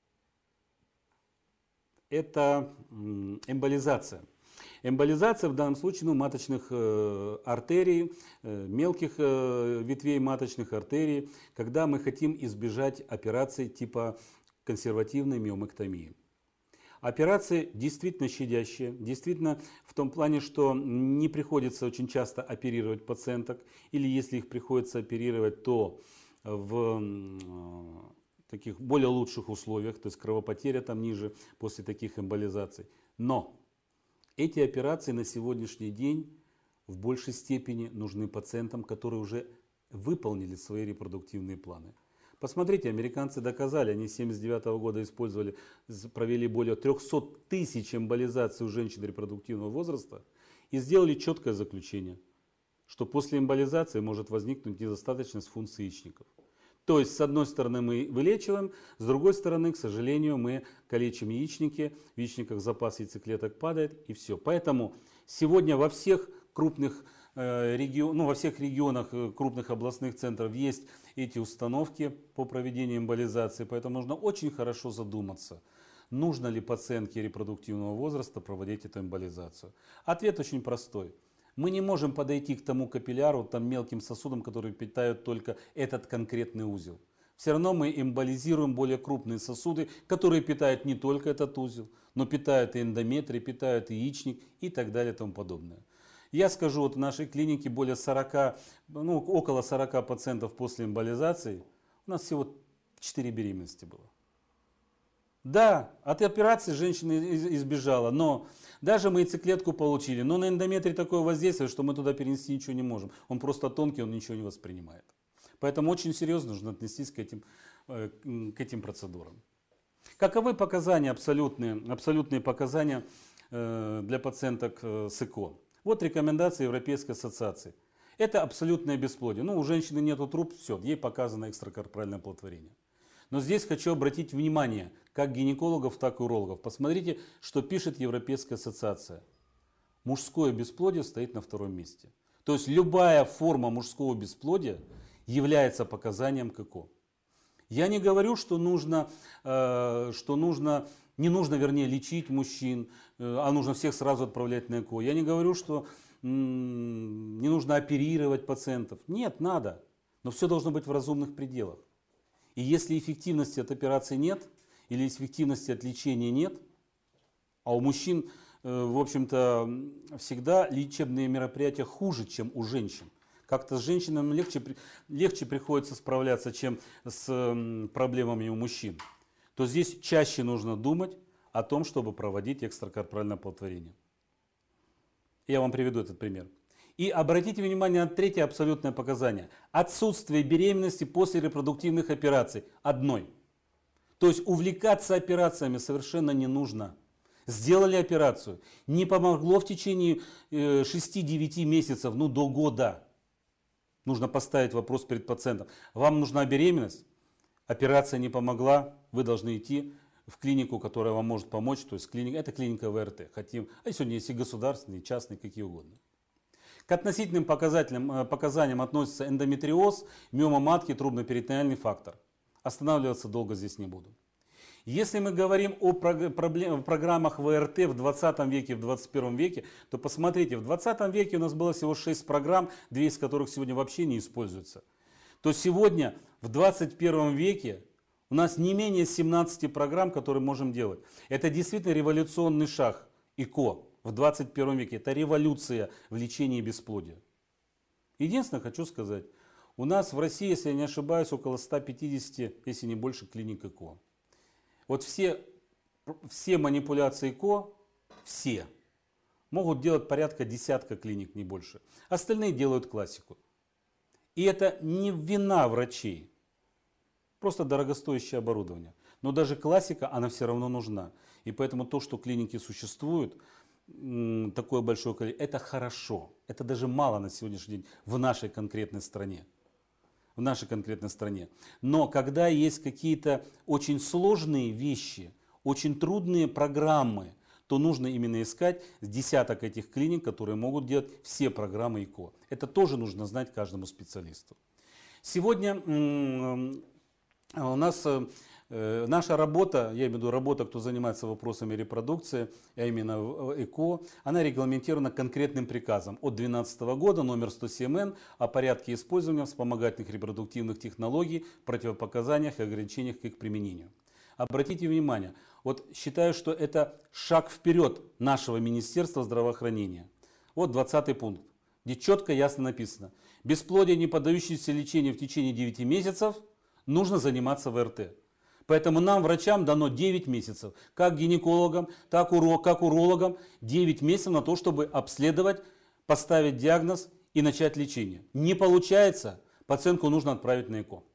это эмболизация. Эмболизация в данном случае ну, маточных э, артерий, э, мелких э, ветвей маточных артерий, когда мы хотим избежать операций типа консервативной миомэктомии. Операции действительно щадящие, действительно в том плане, что не приходится очень часто оперировать пациенток, или если их приходится оперировать, то в таких более лучших условиях, то есть кровопотеря там ниже после таких эмболизаций. Но эти операции на сегодняшний день в большей степени нужны пациентам, которые уже выполнили свои репродуктивные планы. Посмотрите, американцы доказали, они с тысяча девятьсот семьдесят девятого года использовали, провели более трёхсот тысяч эмболизаций у женщин репродуктивного возраста и сделали четкое заключение, что после эмболизации может возникнуть недостаточность функций яичников. То есть, с одной стороны, мы вылечиваем, с другой стороны, к сожалению, мы калечим яичники, в яичниках запас яйцеклеток падает и все. Поэтому сегодня во всех крупных регион, ну, во всех регионах крупных областных центров есть эти установки по проведению эмболизации, поэтому нужно очень хорошо задуматься, нужно ли пациентке репродуктивного возраста проводить эту эмболизацию. Ответ очень простой. Мы не можем подойти к тому капилляру, там мелким сосудам, которые питают только этот конкретный узел. Все равно мы эмболизируем более крупные сосуды, которые питают не только этот узел, но питают и эндометрий, питают и яичник и так далее и тому подобное. Я скажу, вот в нашей клинике более сорока, ну, около сорока пациентов после эмболизации, у нас всего четыре беременности было. Да, от операции женщина избежала, но даже мы яйцеклетку получили, но на эндометрий такое воздействие, что мы туда перенести ничего не можем. Он просто тонкий, он ничего не воспринимает. Поэтому очень серьезно нужно отнестись к этим, к этим процедурам. Каковы показания, абсолютные, абсолютные показания для пациенток с ЭКО? Вот рекомендации Европейской ассоциации. Это абсолютное бесплодие. Ну, у женщины нету труб, все, ей показано экстракорпоральное оплодотворение. Но здесь хочу обратить внимание, как гинекологов, так и урологов. Посмотрите, что пишет Европейская ассоциация. Мужское бесплодие стоит на втором месте. То есть любая форма мужского бесплодия является показанием к ЭКО. Я не говорю, что нужно, э, что нужно, не нужно, вернее, лечить мужчин, э, а нужно всех сразу отправлять на ЭКО. Я не говорю, что м, не нужно оперировать пациентов. Нет, надо. Но все должно быть в разумных пределах. И если эффективности от операции нет, или эффективности от лечения нет, а у мужчин, э, в общем-то, всегда лечебные мероприятия хуже, чем у женщин. Как-то с женщинами легче, легче приходится справляться, чем с проблемами у мужчин. То здесь чаще нужно думать о том, чтобы проводить экстракорпоральное оплодотворение. Я вам приведу этот пример. И обратите внимание на третье абсолютное показание. Отсутствие беременности после репродуктивных операций одной. То есть увлекаться операциями совершенно не нужно. Сделали операцию, не помогло в течение шести-девяти месяцев, ну до года. Нужно поставить вопрос перед пациентом. Вам нужна беременность? Операция не помогла, вы должны идти в клинику, которая вам может помочь. То есть клиника, это клиника вэ эр тэ. Хотим, а сегодня есть и государственные, и частные, какие угодно. К относительным показателям, показаниям относятся эндометриоз, миома матки, трубно-перитонеальный фактор. Останавливаться долго здесь не буду. Если мы говорим о программах вэ эр тэ в двадцатом веке и в двадцать первом веке, то посмотрите, в двадцатом веке у нас было всего шесть программ, две из которых сегодня вообще не используются. То сегодня, в двадцать первом веке, у нас не менее семнадцати программ, которые можем делать. Это действительно революционный шаг ЭКО в двадцать первом веке. Это революция в лечении бесплодия. Единственное, хочу сказать, у нас в России, если я не ошибаюсь, около ста пятидесяти, если не больше, клиник ЭКО. Вот все, все манипуляции ЭКО, все, могут делать порядка десятка клиник, не больше. Остальные делают классику. И это не вина врачей, просто дорогостоящее оборудование. Но даже классика, она все равно нужна. И поэтому то, что клиники существуют, такое большое количество, это хорошо. Это даже мало на сегодняшний день в нашей конкретной стране. В нашей конкретной стране. Но когда есть какие-то очень сложные вещи, очень трудные программы, то нужно именно искать десяток этих клиник, которые могут делать все программы ЭКО. Это тоже нужно знать каждому специалисту. Сегодня у нас наша работа, я имею в виду работа, кто занимается вопросами репродукции, а именно ЭКО, она регламентирована конкретным приказом от две тысячи двенадцатого года, номер сто семь эн, о порядке использования вспомогательных репродуктивных технологий, противопоказаниях и ограничениях к их применению. Обратите внимание, вот считаю, что это шаг вперед нашего Министерства здравоохранения. Вот двадцатый пункт, где четко ясно написано: бесплодие, не поддающееся лечению в течение девяти месяцев, нужно заниматься вэ эр тэ. Поэтому нам, врачам, дано девять месяцев, как гинекологам, так и как урологам, девять месяцев на то, чтобы обследовать, поставить диагноз и начать лечение. Не получается, пациентку нужно отправить на ЭКО.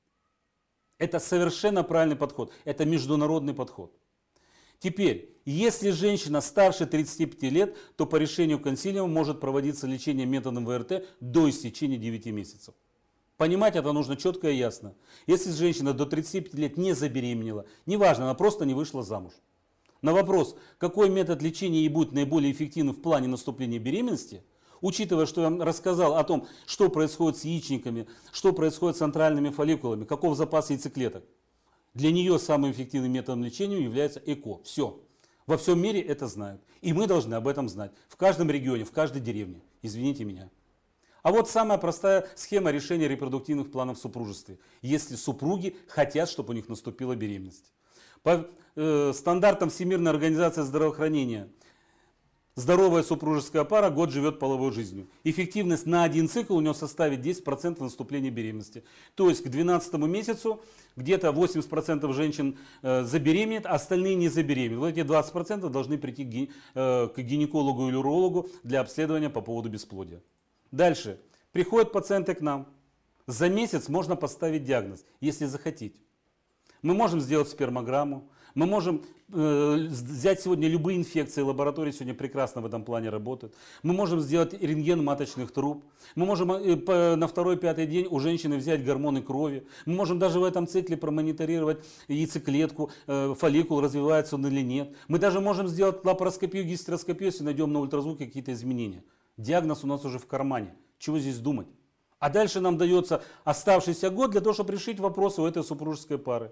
Это совершенно правильный подход, это международный подход. Теперь, если женщина старше тридцати пяти лет, то по решению консилиума может проводиться лечение методом вэ эр тэ до истечения девяти месяцев. Понимать это нужно четко и ясно. Если женщина до тридцати пяти лет не забеременела, неважно, она просто не вышла замуж. На вопрос, какой метод лечения ей будет наиболее эффективным в плане наступления беременности, учитывая, что я вам рассказал о том, что происходит с яичниками, что происходит с центральными фолликулами, каков запас яйцеклеток, для нее самым эффективным методом лечения является ЭКО. Все. Во всем мире это знают. И мы должны об этом знать. В каждом регионе, в каждой деревне. Извините меня. А вот самая простая схема решения репродуктивных планов в супружестве. Если супруги хотят, чтобы у них наступила беременность. По э, стандартам Всемирной организации здравоохранения, здоровая супружеская пара год живет половой жизнью. Эффективность на один цикл у нее составит десять процентов наступления беременности. То есть к двенадцатому месяцу где-то восемьдесят процентов женщин э, забеременеют, а остальные не забеременеют. Вот эти двадцать процентов должны прийти к, ги, э, к гинекологу или урологу для обследования по поводу бесплодия. Дальше. Приходят пациенты к нам. За месяц можно поставить диагноз, если захотите. Мы можем сделать спермограмму. Мы можем э, взять сегодня любые инфекции. Лаборатории сегодня прекрасно в этом плане работают. Мы можем сделать рентген маточных труб. Мы можем э, по, на второй-пятый день у женщины взять гормоны крови. Мы можем даже в этом цикле промониторировать яйцеклетку, э, фолликул, развивается он или нет. Мы даже можем сделать лапароскопию, гистероскопию, если найдем на ультразвуке какие-то изменения. Диагноз у нас уже в кармане. Чего здесь думать? А дальше нам дается оставшийся год для того, чтобы решить вопросы у этой супружеской пары.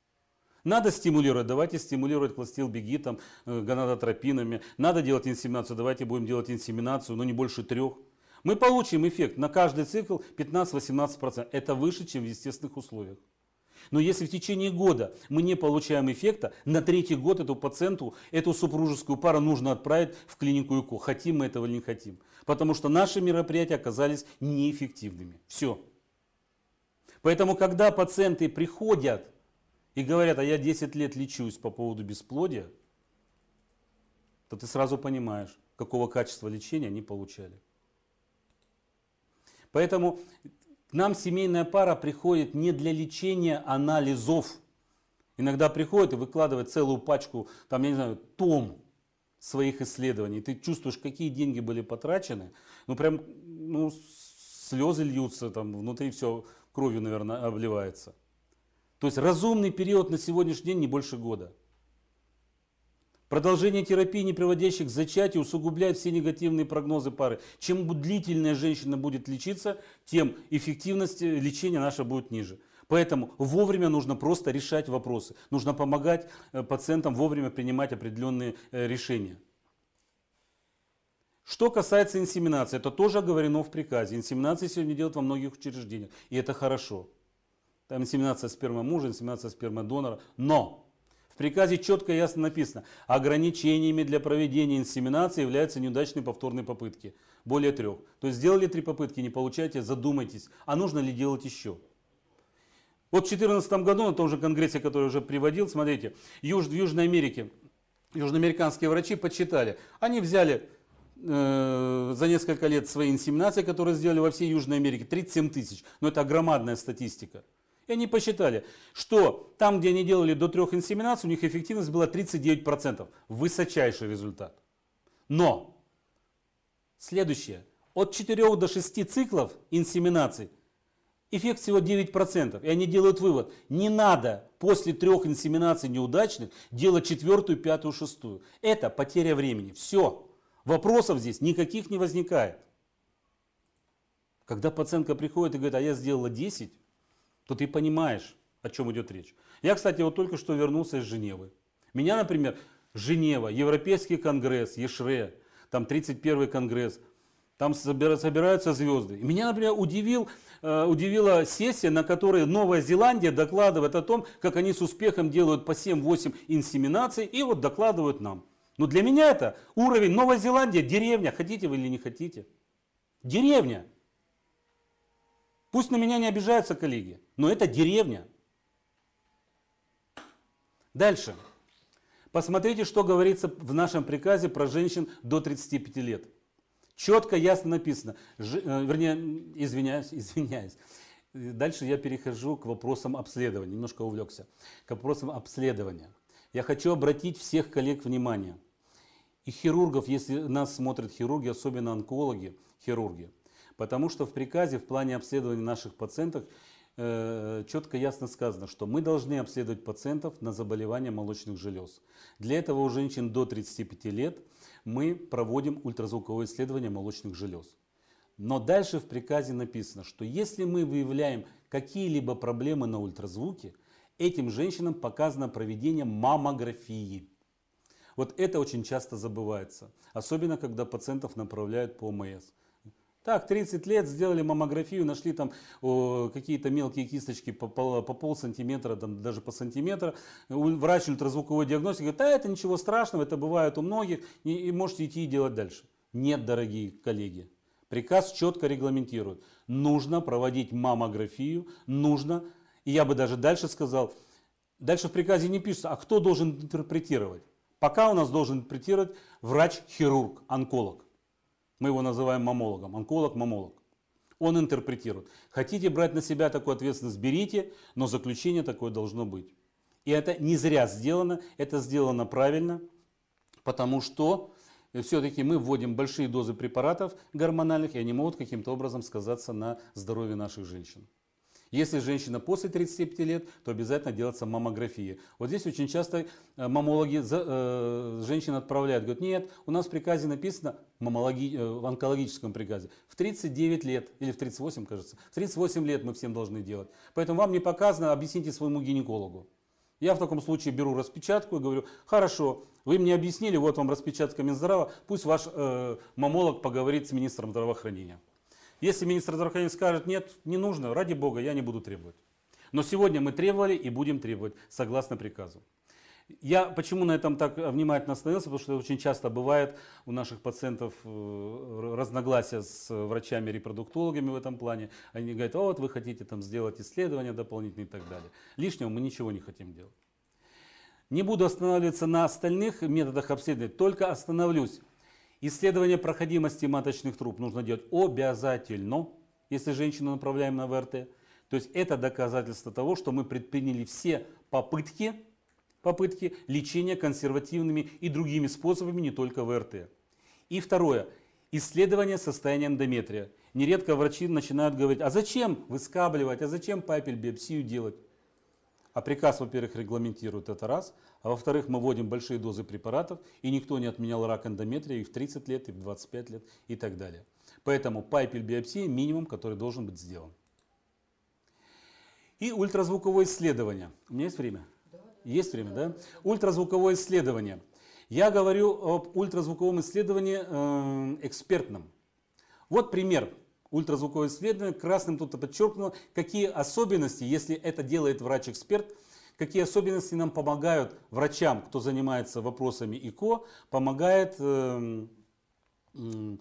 Надо стимулировать, давайте стимулировать клостилбегитом, гонадотропинами. Надо делать инсеминацию, давайте будем делать инсеминацию, но не больше трех. Мы получим эффект на каждый цикл пятнадцать-восемнадцать процентов. Это выше, чем в естественных условиях. Но если в течение года мы не получаем эффекта, на третий год эту пациенту, эту супружескую пару нужно отправить в клинику ЭКО. Хотим мы этого или не хотим. Потому что наши мероприятия оказались неэффективными. Все. Поэтому, когда пациенты приходят и говорят: а я десять лет лечусь по поводу бесплодия, то ты сразу понимаешь, какого качества лечения они получали. Поэтому к нам семейная пара приходит не для лечения анализов. Иногда приходит и выкладывает целую пачку, там, я не знаю, том своих исследований. Ты чувствуешь, какие деньги были потрачены. Ну, прям, ну, слезы льются, там, внутри все кровью, наверное, обливается. То есть разумный период на сегодняшний день не больше года. Продолжение терапии, не приводящих к зачатию, усугубляет все негативные прогнозы пары. Чем длительная женщина будет лечиться, тем эффективность лечения наша будет ниже. Поэтому вовремя нужно просто решать вопросы. Нужно помогать пациентам вовремя принимать определенные решения. Что касается инсеминации, это тоже оговорено в приказе. Инсеминации сегодня делают во многих учреждениях. И это хорошо. Там инсеминация спермы мужа, инсеминация спермы донора. Но в приказе четко и ясно написано: ограничениями для проведения инсеминации являются неудачные повторные попытки. Более трех. То есть сделали три попытки, не получаете, задумайтесь, а нужно ли делать еще. Вот в две тысячи четырнадцатом году на том же конгрессе, который уже приводил, смотрите, Юж, в Южной Америке, южноамериканские врачи подсчитали, они взяли э, за несколько лет свои инсеминации, которые сделали во всей Южной Америке, тридцать семь тысяч, но это громадная статистика. И они посчитали, что там, где они делали до трех инсеминаций, у них эффективность была тридцать девять процентов. Высочайший результат. Но, следующее, от четырёх до шести циклов инсеминаций эффект всего девять процентов. И они делают вывод: не надо после трех инсеминаций неудачных делать четвертую, пятую, шестую. Это потеря времени. Все. Вопросов здесь никаких не возникает. Когда пациентка приходит и говорит: а я сделала десять, то ты понимаешь, о чем идет речь. Я, кстати, вот только что вернулся из Женевы. Меня, например, Женева, Европейский конгресс, ЕШРЕ, там тридцать первый конгресс, там собираются звезды. И меня, например, удивил, э, удивила сессия, на которой Новая Зеландия докладывает о том, как они с успехом делают по семь-восемь инсеминаций, и вот докладывают нам. Но для меня это уровень Новая Зеландия, деревня, хотите вы или не хотите. Деревня. Пусть на меня не обижаются коллеги, но это деревня. Дальше. Посмотрите, что говорится в нашем приказе про женщин до тридцати пяти лет. Четко, ясно написано. Ж, э, вернее, извиняюсь, извиняюсь. Дальше я перехожу к вопросам обследования. Немножко увлекся. К вопросам обследования. Я хочу обратить всех коллег внимание. И хирургов, если нас смотрят хирурги, особенно онкологи, хирурги. Потому что в приказе в плане обследования наших пациентов э, четко ясно сказано, что мы должны обследовать пациентов на заболевания молочных желез. Для этого у женщин до тридцати пяти лет мы проводим ультразвуковое исследование молочных желез. Но дальше в приказе написано, что если мы выявляем какие-либо проблемы на ультразвуке, этим женщинам показано проведение маммографии. Вот это очень часто забывается, особенно когда пациентов направляют по ОМС. Так, тридцать лет, сделали маммографию, нашли там какие-то мелкие кисточки по, по, по полсантиметра, там, даже по сантиметру. Врач ультразвуковой диагностики говорит: да, это ничего страшного, это бывает у многих, и, и можете идти и делать дальше. Нет, дорогие коллеги, приказ четко регламентирует. Нужно проводить маммографию, нужно, и я бы даже дальше сказал, дальше в приказе не пишется, а кто должен интерпретировать. Пока у нас должен интерпретировать врач-хирург, онколог. Мы его называем маммологом. Онколог, маммолог. Он интерпретирует. Хотите брать на себя такую ответственность, берите, но заключение такое должно быть. И это не зря сделано, это сделано правильно, потому что все-таки мы вводим большие дозы препаратов гормональных, и они могут каким-то образом сказаться на здоровье наших женщин. Если женщина после тридцати пяти лет, то обязательно делается маммография. Вот здесь очень часто маммологи за, э, женщин отправляют. Говорят: нет, у нас в приказе написано, маммологи, э, в онкологическом приказе, в тридцать девять лет, или в тридцать восемь, кажется, в тридцать восемь лет мы всем должны делать. Поэтому вам не показано, объясните своему гинекологу. Я в таком случае беру распечатку и говорю: хорошо, вы мне объяснили, вот вам распечатка Минздрава, пусть ваш э, маммолог поговорит с министром здравоохранения. Если министр здравоохранения скажет: нет, не нужно, ради бога, я не буду требовать. Но сегодня мы требовали и будем требовать, согласно приказу. Я почему на этом так внимательно остановился, потому что очень часто бывает у наших пациентов разногласия с врачами-репродуктологами в этом плане. Они говорят: о, вот вы хотите там сделать исследования дополнительные и так далее. Лишнего мы ничего не хотим делать. Не буду останавливаться на остальных методах обследования, только остановлюсь. Исследование проходимости маточных труб нужно делать обязательно. если женщину направляем на ВРТ. То есть это доказательство того, что мы предприняли все попытки, попытки лечения консервативными и другими способами, не только ВРТ. И второе. Исследование состояния эндометрия. Нередко врачи начинают говорить, а зачем выскабливать, а зачем папиль-биопсию делать? А приказ, во-первых, регламентирует это раз, а во-вторых, мы вводим большие дозы препаратов, и никто не отменял рак эндометрия и в тридцать лет, и в двадцать пять лет, и так далее. Поэтому папиль-биопсия минимум, который должен быть сделан. И ультразвуковое исследование. У меня есть время? Да. Есть время, да? Ультразвуковое исследование. Я говорю об ультразвуковом исследовании э, экспертном. Вот пример. Ультразвуковое исследование. Красным тут подчеркнуло, какие особенности, если это делает врач-эксперт, какие особенности нам помогают врачам, кто занимается вопросами ИКО, помогает, э, э,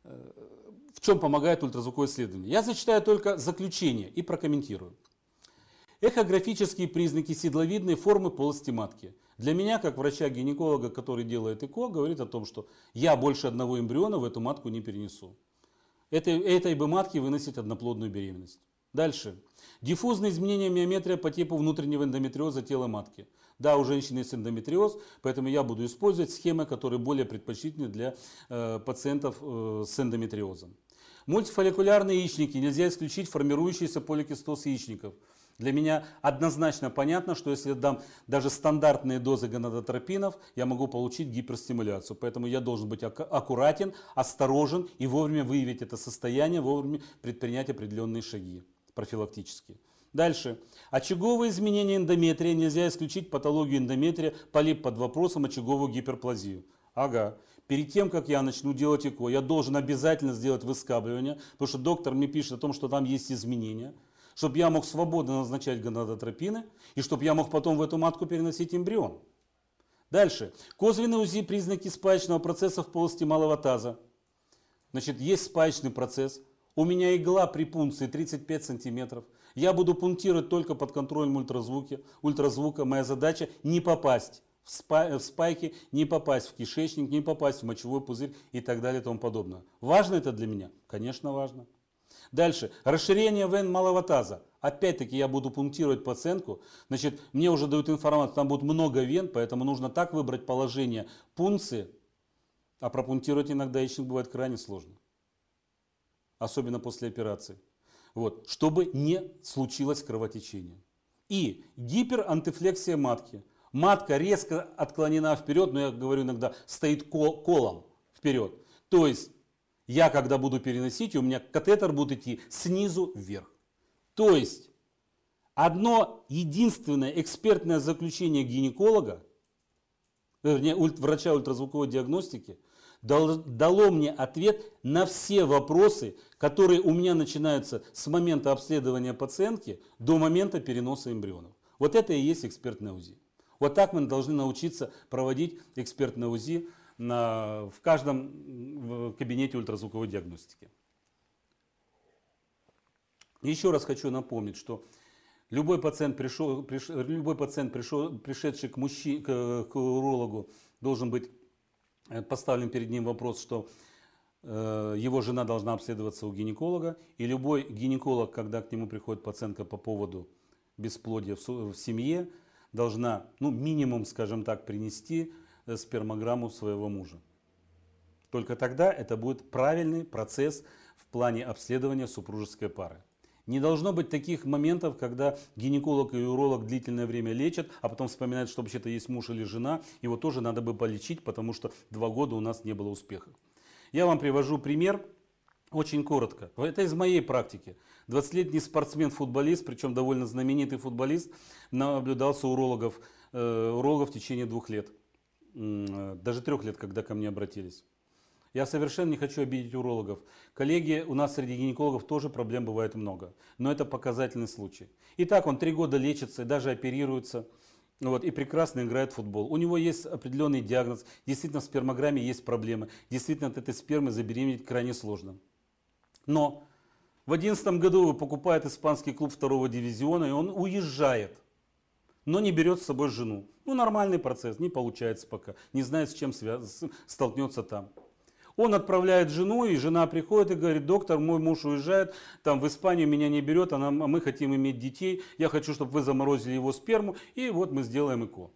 в чем помогает ультразвуковое исследование. Я зачитаю только заключение и прокомментирую. Эхографические признаки седловидной формы полости матки. Для меня, как врача-гинеколога, который делает ЭКО, говорит о том, что я больше одного эмбриона в эту матку не перенесу. Этой, этой бы матке выносить одноплодную беременность. Дальше. Диффузные изменения миометрия по типу внутреннего эндометриоза тела матки. Да, у женщины есть эндометриоз, поэтому я буду использовать схемы, которые более предпочтительны для э, пациентов э, с эндометриозом. Мультифолликулярные яичники. Нельзя исключить формирующийся поликистоз яичников. Для меня однозначно понятно, что если я дам даже стандартные дозы гонадотропинов, я могу получить гиперстимуляцию. Поэтому я должен быть аккуратен, осторожен и вовремя выявить это состояние, вовремя предпринять определенные шаги профилактические. Дальше. Очаговые изменения эндометрия. Нельзя исключить патологию эндометрия, полип под вопросом, очаговую гиперплазию. Ага. Перед тем, как я начну делать ЭКО, я должен обязательно сделать выскабливание, потому что доктор мне пишет о том, что там есть изменения. Чтобы я мог свободно назначать гонадотропины и чтобы я мог потом в эту матку переносить эмбрион. Дальше. Косвенные УЗИ признаки спаечного процесса в полости малого таза. Значит, есть спаечный процесс. У меня игла при пункции тридцать пять сантиметров. Я буду пунктировать только под контролем ультразвука. ультразвука. Моя задача не попасть в, спа в спайки, не попасть в кишечник, не попасть в мочевой пузырь и так далее и тому подобное. Важно это для меня? Конечно, важно. Дальше. Расширение вен малого таза. Опять-таки я буду пунктировать пациентку. Значит, мне уже дают информацию, там будет много вен, поэтому нужно так выбрать положение пункции. А пропунктировать иногда яичник бывает крайне сложно. Особенно после операции. Вот, чтобы не случилось кровотечение. И гиперантифлексия матки. Матка резко отклонена вперед, но я говорю иногда, стоит кол колом вперед. То есть я, когда буду переносить, у меня катетер будет идти снизу вверх. То есть, одно единственное экспертное заключение гинеколога, вернее, врача ультразвуковой диагностики, дало, дало мне ответ на все вопросы, которые у меня начинаются с момента обследования пациентки до момента переноса эмбрионов. Вот это и есть экспертное УЗИ. Вот так мы должны научиться проводить экспертное УЗИ На, в каждом кабинете ультразвуковой диагностики. Еще раз хочу напомнить, что любой пациент, пришел, приш, любой пациент пришел, пришедший к, мужчине, к, к урологу, должен быть поставлен перед ним вопрос, что э, его жена должна обследоваться у гинеколога. И любой гинеколог, когда к нему приходит пациентка по поводу бесплодия в, в семье, должна, ну, минимум, скажем так, принести спермограмму своего мужа. Только тогда это будет правильный процесс в плане обследования супружеской пары. Не должно быть таких моментов, когда гинеколог и уролог длительное время лечат, а потом вспоминают, что вообще-то есть муж или жена, его тоже надо бы полечить, потому что два года у нас не было успеха. Я вам привожу пример, очень коротко. Это из моей практики. двадцатилетний спортсмен-футболист, причем довольно знаменитый футболист, наблюдался у урологов, э, урологов в течение двух лет. Даже трех лет, когда ко мне обратились. Я совершенно не хочу обидеть урологов. Коллеги, у нас среди гинекологов тоже проблем бывает много. Но это показательный случай. Итак, он три года лечится и даже оперируется. Вот, и прекрасно играет в футбол. У него есть определенный диагноз. Действительно, в спермограмме есть проблемы. Действительно, от этой спермы забеременеть крайне сложно. Но в две тысячи одиннадцатом году его покупает испанский клуб второго дивизиона, и он уезжает. Но не берет с собой жену. Ну, нормальный процесс, не получается пока. Не знает, с чем связ... столкнется там. Он отправляет жену, и жена приходит и говорит: доктор, мой муж уезжает, там в Испанию меня не берет, а, нам, а мы хотим иметь детей, я хочу, чтобы вы заморозили его сперму, и вот мы сделаем ЭКО.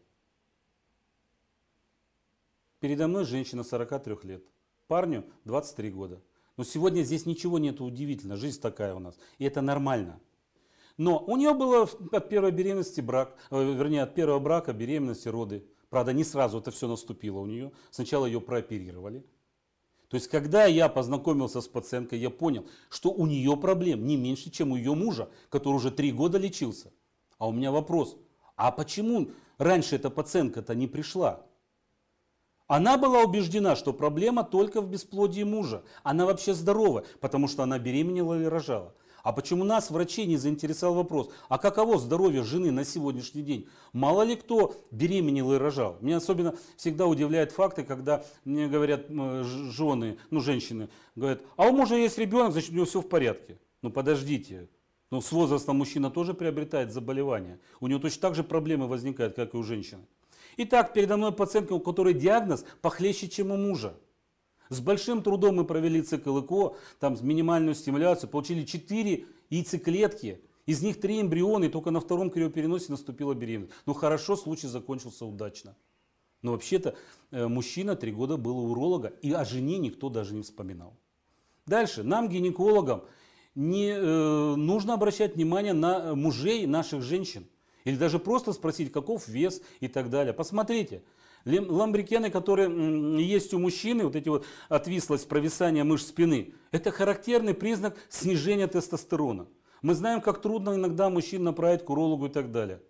Передо мной женщина сорока трёх лет, парню двадцать три года. Но сегодня здесь ничего нет удивительного, жизнь такая у нас, и это нормально. Но у нее было от первой беременности брак, вернее от первого брака беременности, роды. Правда, не сразу это все наступило у нее, сначала ее прооперировали. То есть, когда я познакомился с пациенткой, я понял, что у нее проблем не меньше, чем у ее мужа, который уже три года лечился. А у меня вопрос, а почему раньше эта пациентка-то не пришла? Она была убеждена, что проблема только в бесплодии мужа. Она вообще здорова, потому что она беременела или рожала. А почему нас, врачей, не заинтересовал вопрос, а каково здоровье жены на сегодняшний день? Мало ли кто беременел и рожал. Меня особенно всегда удивляют факты, когда мне говорят жены, ну женщины, говорят: а у мужа есть ребенок, значит у него все в порядке. Ну подождите, но с возрастом мужчина тоже приобретает заболевания. У него точно так же проблемы возникают, как и у женщины. Итак, передо мной пациентка, у которой диагноз похлеще, чем у мужа. С большим трудом мы провели цикл ЭКО, там с минимальную стимуляцию, получили четыре яйцеклетки, из них три эмбриона, и только на втором криопереносе наступила беременность. Ну хорошо, случай закончился удачно. Но вообще-то э, мужчина три года был у уролога, и о жене никто даже не вспоминал. Дальше, нам, гинекологам, не э, нужно обращать внимание на мужей наших женщин. Или даже просто спросить, каков вес и так далее. Посмотрите. Ламбрикены, которые есть у мужчины, вот эти вот отвислость, провисание мышц спины, это характерный признак снижения тестостерона. Мы знаем, как трудно иногда мужчин направить к урологу и так далее.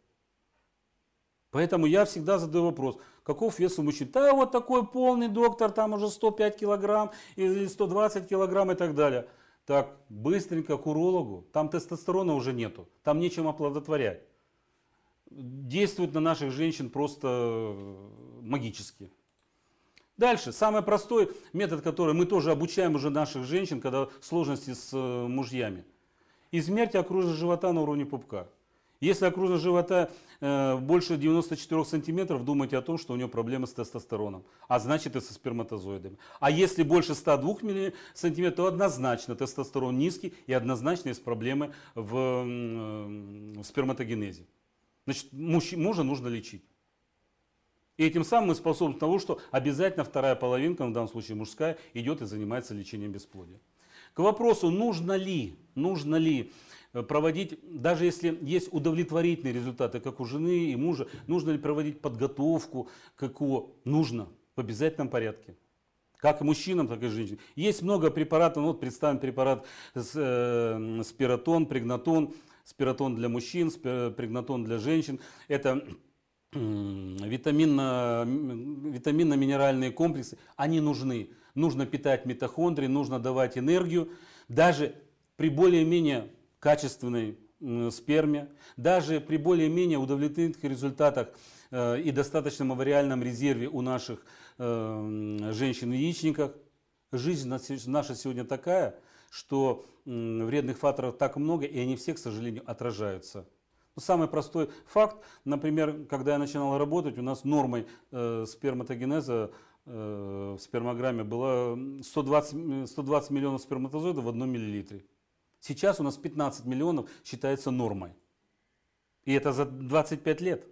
Поэтому я всегда задаю вопрос, каков вес у мужчин? Да вот такой полный доктор, там уже сто пять килограмм или сто двадцать килограмм и так далее. Так, быстренько к урологу, там тестостерона уже нету, там нечем оплодотворять. Действует на наших женщин просто магически. Дальше, самый простой метод, который мы тоже обучаем уже наших женщин, когда сложности с мужьями. Измерьте окружность живота на уровне пупка. Если окружность живота э, больше девяноста четырёх сантиметров, думайте о том, что у нее проблемы с тестостероном, а значит и со сперматозоидами. А если больше ста двух сантиметров, то однозначно тестостерон низкий и однозначно есть проблемы в, э, в сперматогенезе. Значит, муж, мужа нужно лечить. И этим самым мы способны тому, что обязательно вторая половинка, в данном случае мужская, идет и занимается лечением бесплодия. К вопросу, нужно ли, нужно ли проводить, даже если есть удовлетворительные результаты, как у жены и мужа, нужно ли проводить подготовку к ЭКО? Нужно, в обязательном порядке. Как и мужчинам, так и женщинам. Есть много препаратов, ну, вот представим препарат э, спиратон, прегнатон. Спиратон для мужчин, прегнатон для женщин. Это витаминно, витаминно-минеральные комплексы. Они нужны. Нужно питать митохондрии, нужно давать энергию. Даже при более-менее качественной сперме, даже при более-менее удовлетворительных результатах э, и достаточном авариальном резерве у наших э, женщин-яичников, жизнь наша сегодня такая, что вредных факторов так много, и они все, к сожалению, отражаются. Самый простой факт, например, когда я начинал работать, у нас нормой э, сперматогенеза э, в спермограмме было сто двадцать, сто двадцать миллионов сперматозоидов в одном миллилитре. Сейчас у нас пятнадцать миллионов считается нормой. И это за двадцать пять лет.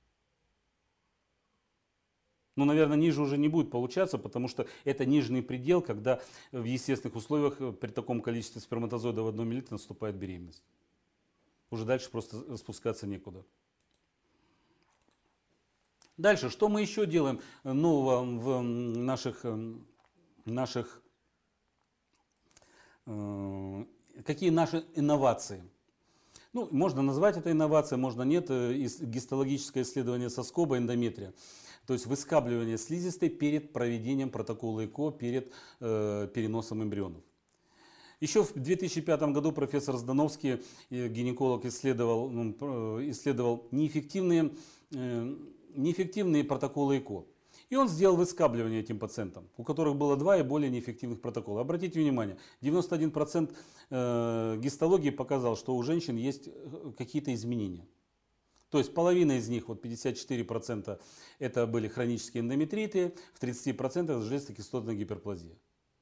Ну, наверное, ниже уже не будет получаться, потому что это нижний предел, когда в естественных условиях при таком количестве сперматозоидов в одном миллилитре наступает беременность. Уже дальше просто спускаться некуда. Дальше, что мы еще делаем нового в наших, наших э, какие наши инновации? Ну, можно назвать это инновацией, можно нет. Гистологическое исследование соскоба, эндометрия. То есть выскабливание слизистой перед проведением протокола ЭКО, перед э, переносом эмбрионов. Еще в две тысячи пятом году профессор Здановский, гинеколог, исследовал, исследовал неэффективные, э, неэффективные протоколы ЭКО. И он сделал выскабливание этим пациентам, у которых было два и более неэффективных протокола. Обратите внимание, девяносто один процент э, гистологии показал, что у женщин есть какие-то изменения. То есть половина из них, вот пятьдесят четыре процента, это были хронические эндометриты, в тридцати процентах железно-кислотная гиперплазия.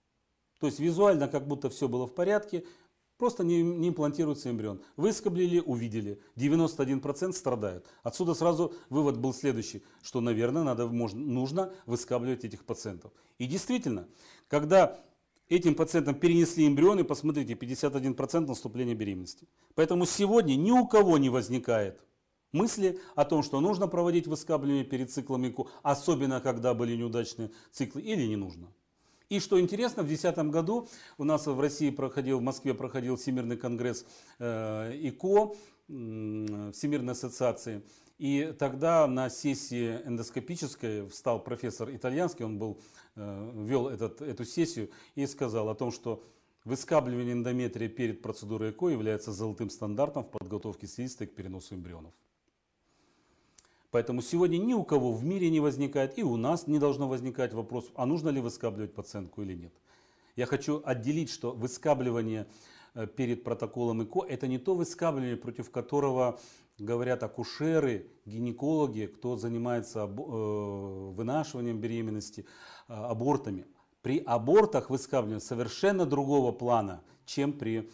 То есть визуально как будто все было в порядке, просто не, не имплантируется эмбрион. Выскоблили, увидели, девяносто один процент страдают. Отсюда сразу вывод был следующий, что, наверное, надо, можно, нужно выскабливать этих пациентов. И действительно, когда этим пациентам перенесли эмбрионы, посмотрите, пятьдесят один процент наступления беременности. Поэтому сегодня ни у кого не возникает мысли о том, что нужно проводить выскабливание перед циклом ЭКО, особенно когда были неудачные циклы, или не нужно. И что интересно, в две тысячи десятом году у нас в России проходил, в Москве проходил Всемирный конгресс э, ЭКО, э, Всемирной ассоциации. И тогда на сессии эндоскопической встал профессор итальянский, он был, э, вел этот, эту сессию и сказал о том, что выскабливание эндометрия перед процедурой ЭКО является золотым стандартом в подготовке слизистой к переносу эмбрионов. Поэтому сегодня ни у кого в мире не возникает, и у нас не должно возникать вопрос, а нужно ли выскабливать пациентку или нет. Я хочу отделить, что выскабливание перед протоколом ЭКО – это не то выскабливание, против которого говорят акушеры, гинекологи, кто занимается вынашиванием беременности, абортами. При абортах выскабливание совершенно другого плана, чем, при,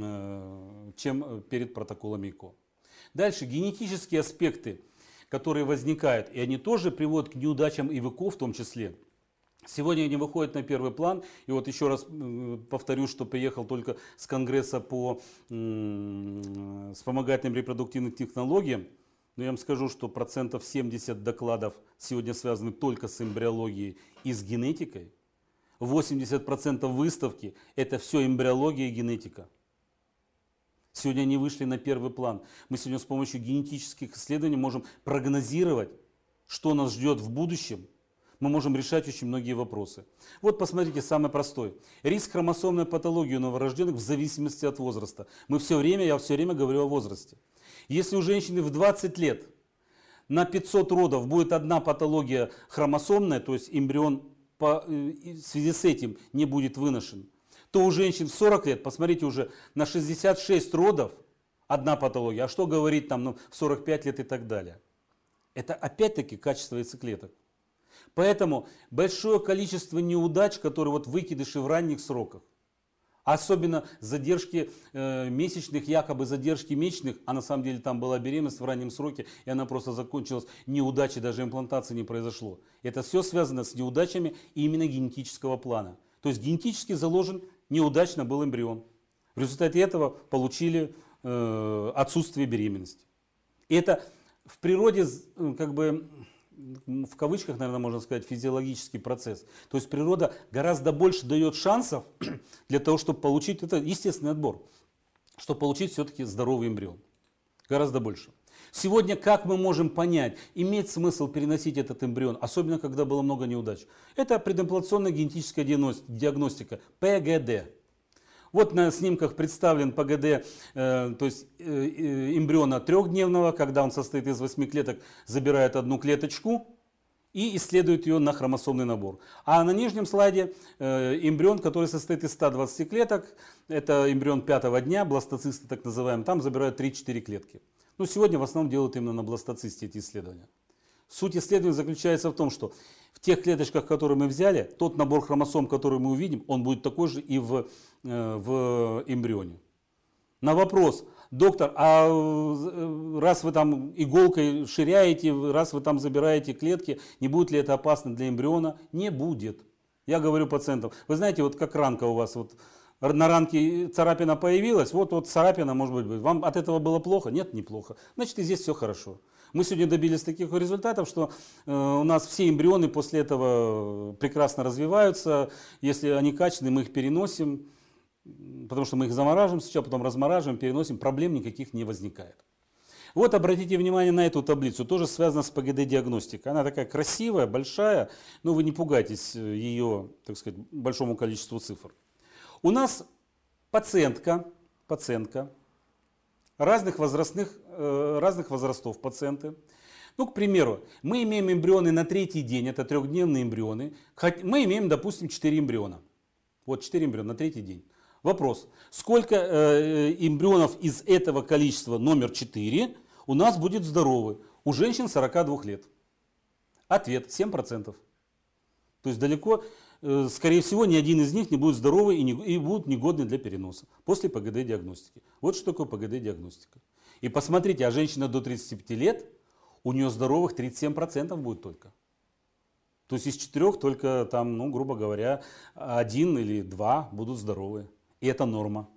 чем перед протоколом ЭКО. Дальше генетические аспекты, которые возникают, и они тоже приводят к неудачам и в ЭКО в том числе. Сегодня они выходят на первый план. И вот еще раз повторю, что приехал только с конгресса по вспомогательным репродуктивным технологиям. Но я вам скажу, что процентов семьдесят докладов сегодня связаны только с эмбриологией и с генетикой. восемьдесят процентов выставки – это все эмбриология и генетика. Сегодня они вышли на первый план. Мы сегодня с помощью генетических исследований можем прогнозировать, что нас ждет в будущем. Мы можем решать очень многие вопросы. Вот посмотрите, самый простой. Риск хромосомной патологии у новорожденных в зависимости от возраста. Мы все время, я все время говорю о возрасте. Если у женщины в двадцать лет на пятьсот родов будет одна патология хромосомная, то есть эмбрион по, в связи с этим не будет выношен, то у женщин в сорок лет, посмотрите, уже на шестьдесят шесть родов одна патология. А что говорить там ну, в сорок пять лет и так далее? Это опять-таки качество яйцеклеток. Поэтому большое количество неудач, которые вот выкидыши в ранних сроках, особенно задержки э, месячных, якобы задержки месячных, а на самом деле там была беременность в раннем сроке, и она просто закончилась неудачей, даже имплантации не произошло. Это все связано с неудачами именно генетического плана. То есть генетически заложен неудачно был эмбрион. В результате этого получили э, отсутствие беременности. И это в природе, как бы, в кавычках, наверное, можно сказать, физиологический процесс. То есть природа гораздо больше дает шансов для того, чтобы получить, это естественный отбор, чтобы получить все-таки здоровый эмбрион. Гораздо больше. Сегодня как мы можем понять, имеет смысл переносить этот эмбрион, особенно когда было много неудач? Это предимплантационная генетическая диагностика, пэ гэ дэ. Вот на снимках представлен пэ гэ дэ, э, то есть э, эмбриона трехдневного, когда он состоит из восьми клеток, забирает одну клеточку и исследует ее на хромосомный набор. А на нижнем слайде э, эмбрион, который состоит из ста двадцати клеток, это эмбрион пятого дня, бластоцисты так называемые, там забирают три-четыре клетки. Но сегодня в основном делают именно на бластоцисте эти исследования. Суть исследования заключается в том, что в тех клеточках, которые мы взяли, тот набор хромосом, который мы увидим, он будет такой же и в, э, в эмбрионе. На вопрос: доктор, а раз вы там иголкой ширяете, раз вы там забираете клетки, не будет ли это опасно для эмбриона? Не будет. Я говорю пациентам: вы знаете, вот как ранка у вас, вот на ранке царапина появилась, вот, вот царапина может быть. Вам от этого было плохо? Нет, неплохо. Значит, и здесь все хорошо. Мы сегодня добились таких результатов, что э, у нас все эмбрионы после этого прекрасно развиваются. Если они качественные, мы их переносим, потому что мы их замораживаем сейчас, потом размораживаем, переносим, проблем никаких не возникает. Вот обратите внимание на эту таблицу, тоже связана с пэ гэ дэ-диагностикой. Она такая красивая, большая, но вы не пугайтесь ее, так сказать, большому количеству цифр. У нас пациентка, пациентка разных, возрастных, разных возрастов пациенты. Ну, к примеру, мы имеем эмбрионы на третий день, это трехдневные эмбрионы. Мы имеем, допустим, четыре эмбриона. Вот четыре эмбриона на третий день. Вопрос: сколько эмбрионов из этого количества номер четыре у нас будет здоровы? У женщин сорока двух лет. Ответ: семь процентов. То есть далеко э, скорее всего, ни один из них не будет здоровый и, не, и будут негодны для переноса после ПГД-диагностики. Вот что такое ПГД-диагностика. И посмотрите, а женщина до тридцати пяти лет, у нее здоровых тридцать семь процентов будет только. То есть из четырех только там, ну, грубо говоря, один или два будут здоровые. И это норма.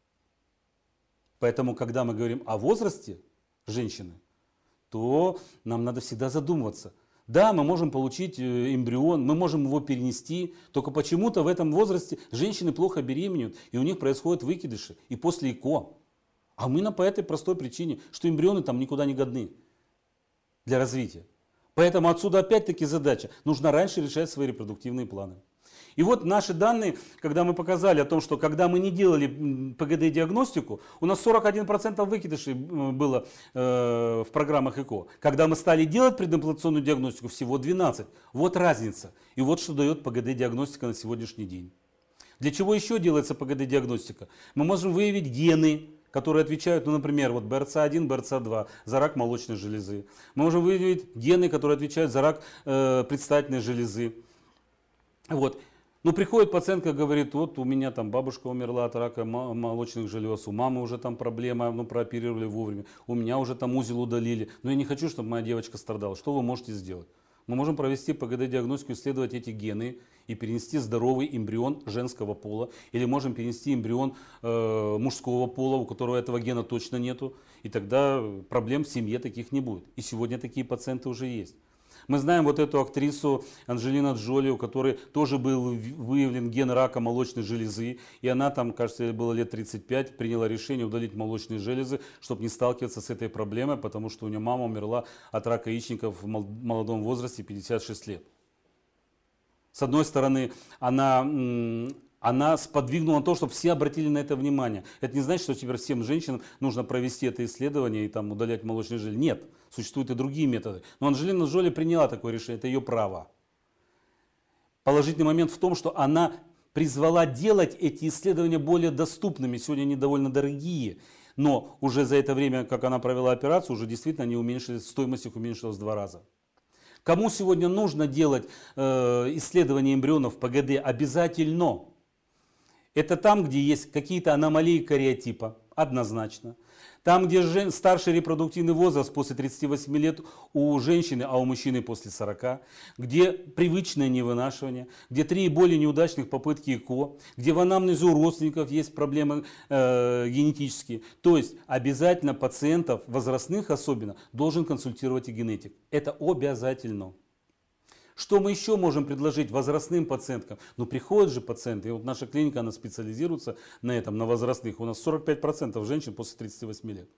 Поэтому, когда мы говорим о возрасте женщины, то нам надо всегда задумываться. Да, мы можем получить эмбрион, мы можем его перенести, только почему-то в этом возрасте женщины плохо беременеют, и у них происходят выкидыши, и после ЭКО. А мы на по этой простой причине, что эмбрионы там никуда не годны для развития. Поэтому отсюда опять-таки задача, нужно раньше решать свои репродуктивные планы. И вот наши данные, когда мы показали о том, что когда мы не делали ПГД-диагностику, у нас сорок один процент выкидышей было э, в программах ЭКО. Когда мы стали делать предимплантационную диагностику, всего двенадцать. Вот разница. И вот что дает ПГД-диагностика на сегодняшний день. Для чего еще делается ПГД-диагностика? Мы можем выявить гены, которые отвечают, ну, например, вот бэ эр цэ один, бэ эр цэ два, за рак молочной железы. Мы можем выявить гены, которые отвечают за рак э, предстательной железы. Вот. Но приходит пациентка, говорит, вот у меня там бабушка умерла от рака молочных желез, у мамы уже там проблема, ну, прооперировали вовремя, у меня уже там узел удалили, но я не хочу, чтобы моя девочка страдала. Что вы можете сделать? Мы можем провести ПГД-диагностику, исследовать эти гены и перенести здоровый эмбрион женского пола, или можем перенести эмбрион э, мужского пола, у которого этого гена точно нету, и тогда проблем в семье таких не будет. И сегодня такие пациенты уже есть. Мы знаем вот эту актрису Анджелина Джоли, у которой тоже был выявлен ген рака молочной железы. И она там, кажется, ей было лет тридцать пять, приняла решение удалить молочные железы, чтобы не сталкиваться с этой проблемой, потому что у нее мама умерла от рака яичников в молодом возрасте, пятьдесят шесть лет. С одной стороны, она... Она сподвигнула на то, чтобы все обратили на это внимание. Это не значит, что теперь всем женщинам нужно провести это исследование и там удалять молочные железы. Нет, существуют и другие методы. Но Анджелина Джоли приняла такое решение, это ее право. Положительный момент в том, что она призвала делать эти исследования более доступными. Сегодня они довольно дорогие. Но уже за это время, как она провела операцию, уже действительно они уменьшились, стоимость их уменьшилась в два раза. Кому сегодня нужно делать э, исследования эмбрионов ПГД? Обязательно. Это там, где есть какие-то аномалии кариотипа, однозначно. Там, где жен... старший репродуктивный возраст после тридцати восьми лет у женщины, а у мужчины после сорока, где привычное невынашивание, где три и более неудачных попытки ЭКО, где в анамнезе у родственников есть проблемы э, генетические. То есть обязательно пациентов, возрастных особенно, должен консультировать и генетик. Это обязательно. Что мы еще можем предложить возрастным пациенткам? Ну, приходят же пациенты, и вот наша клиника, она специализируется на этом, на возрастных. У нас сорок пять процентов женщин после тридцати восьми лет.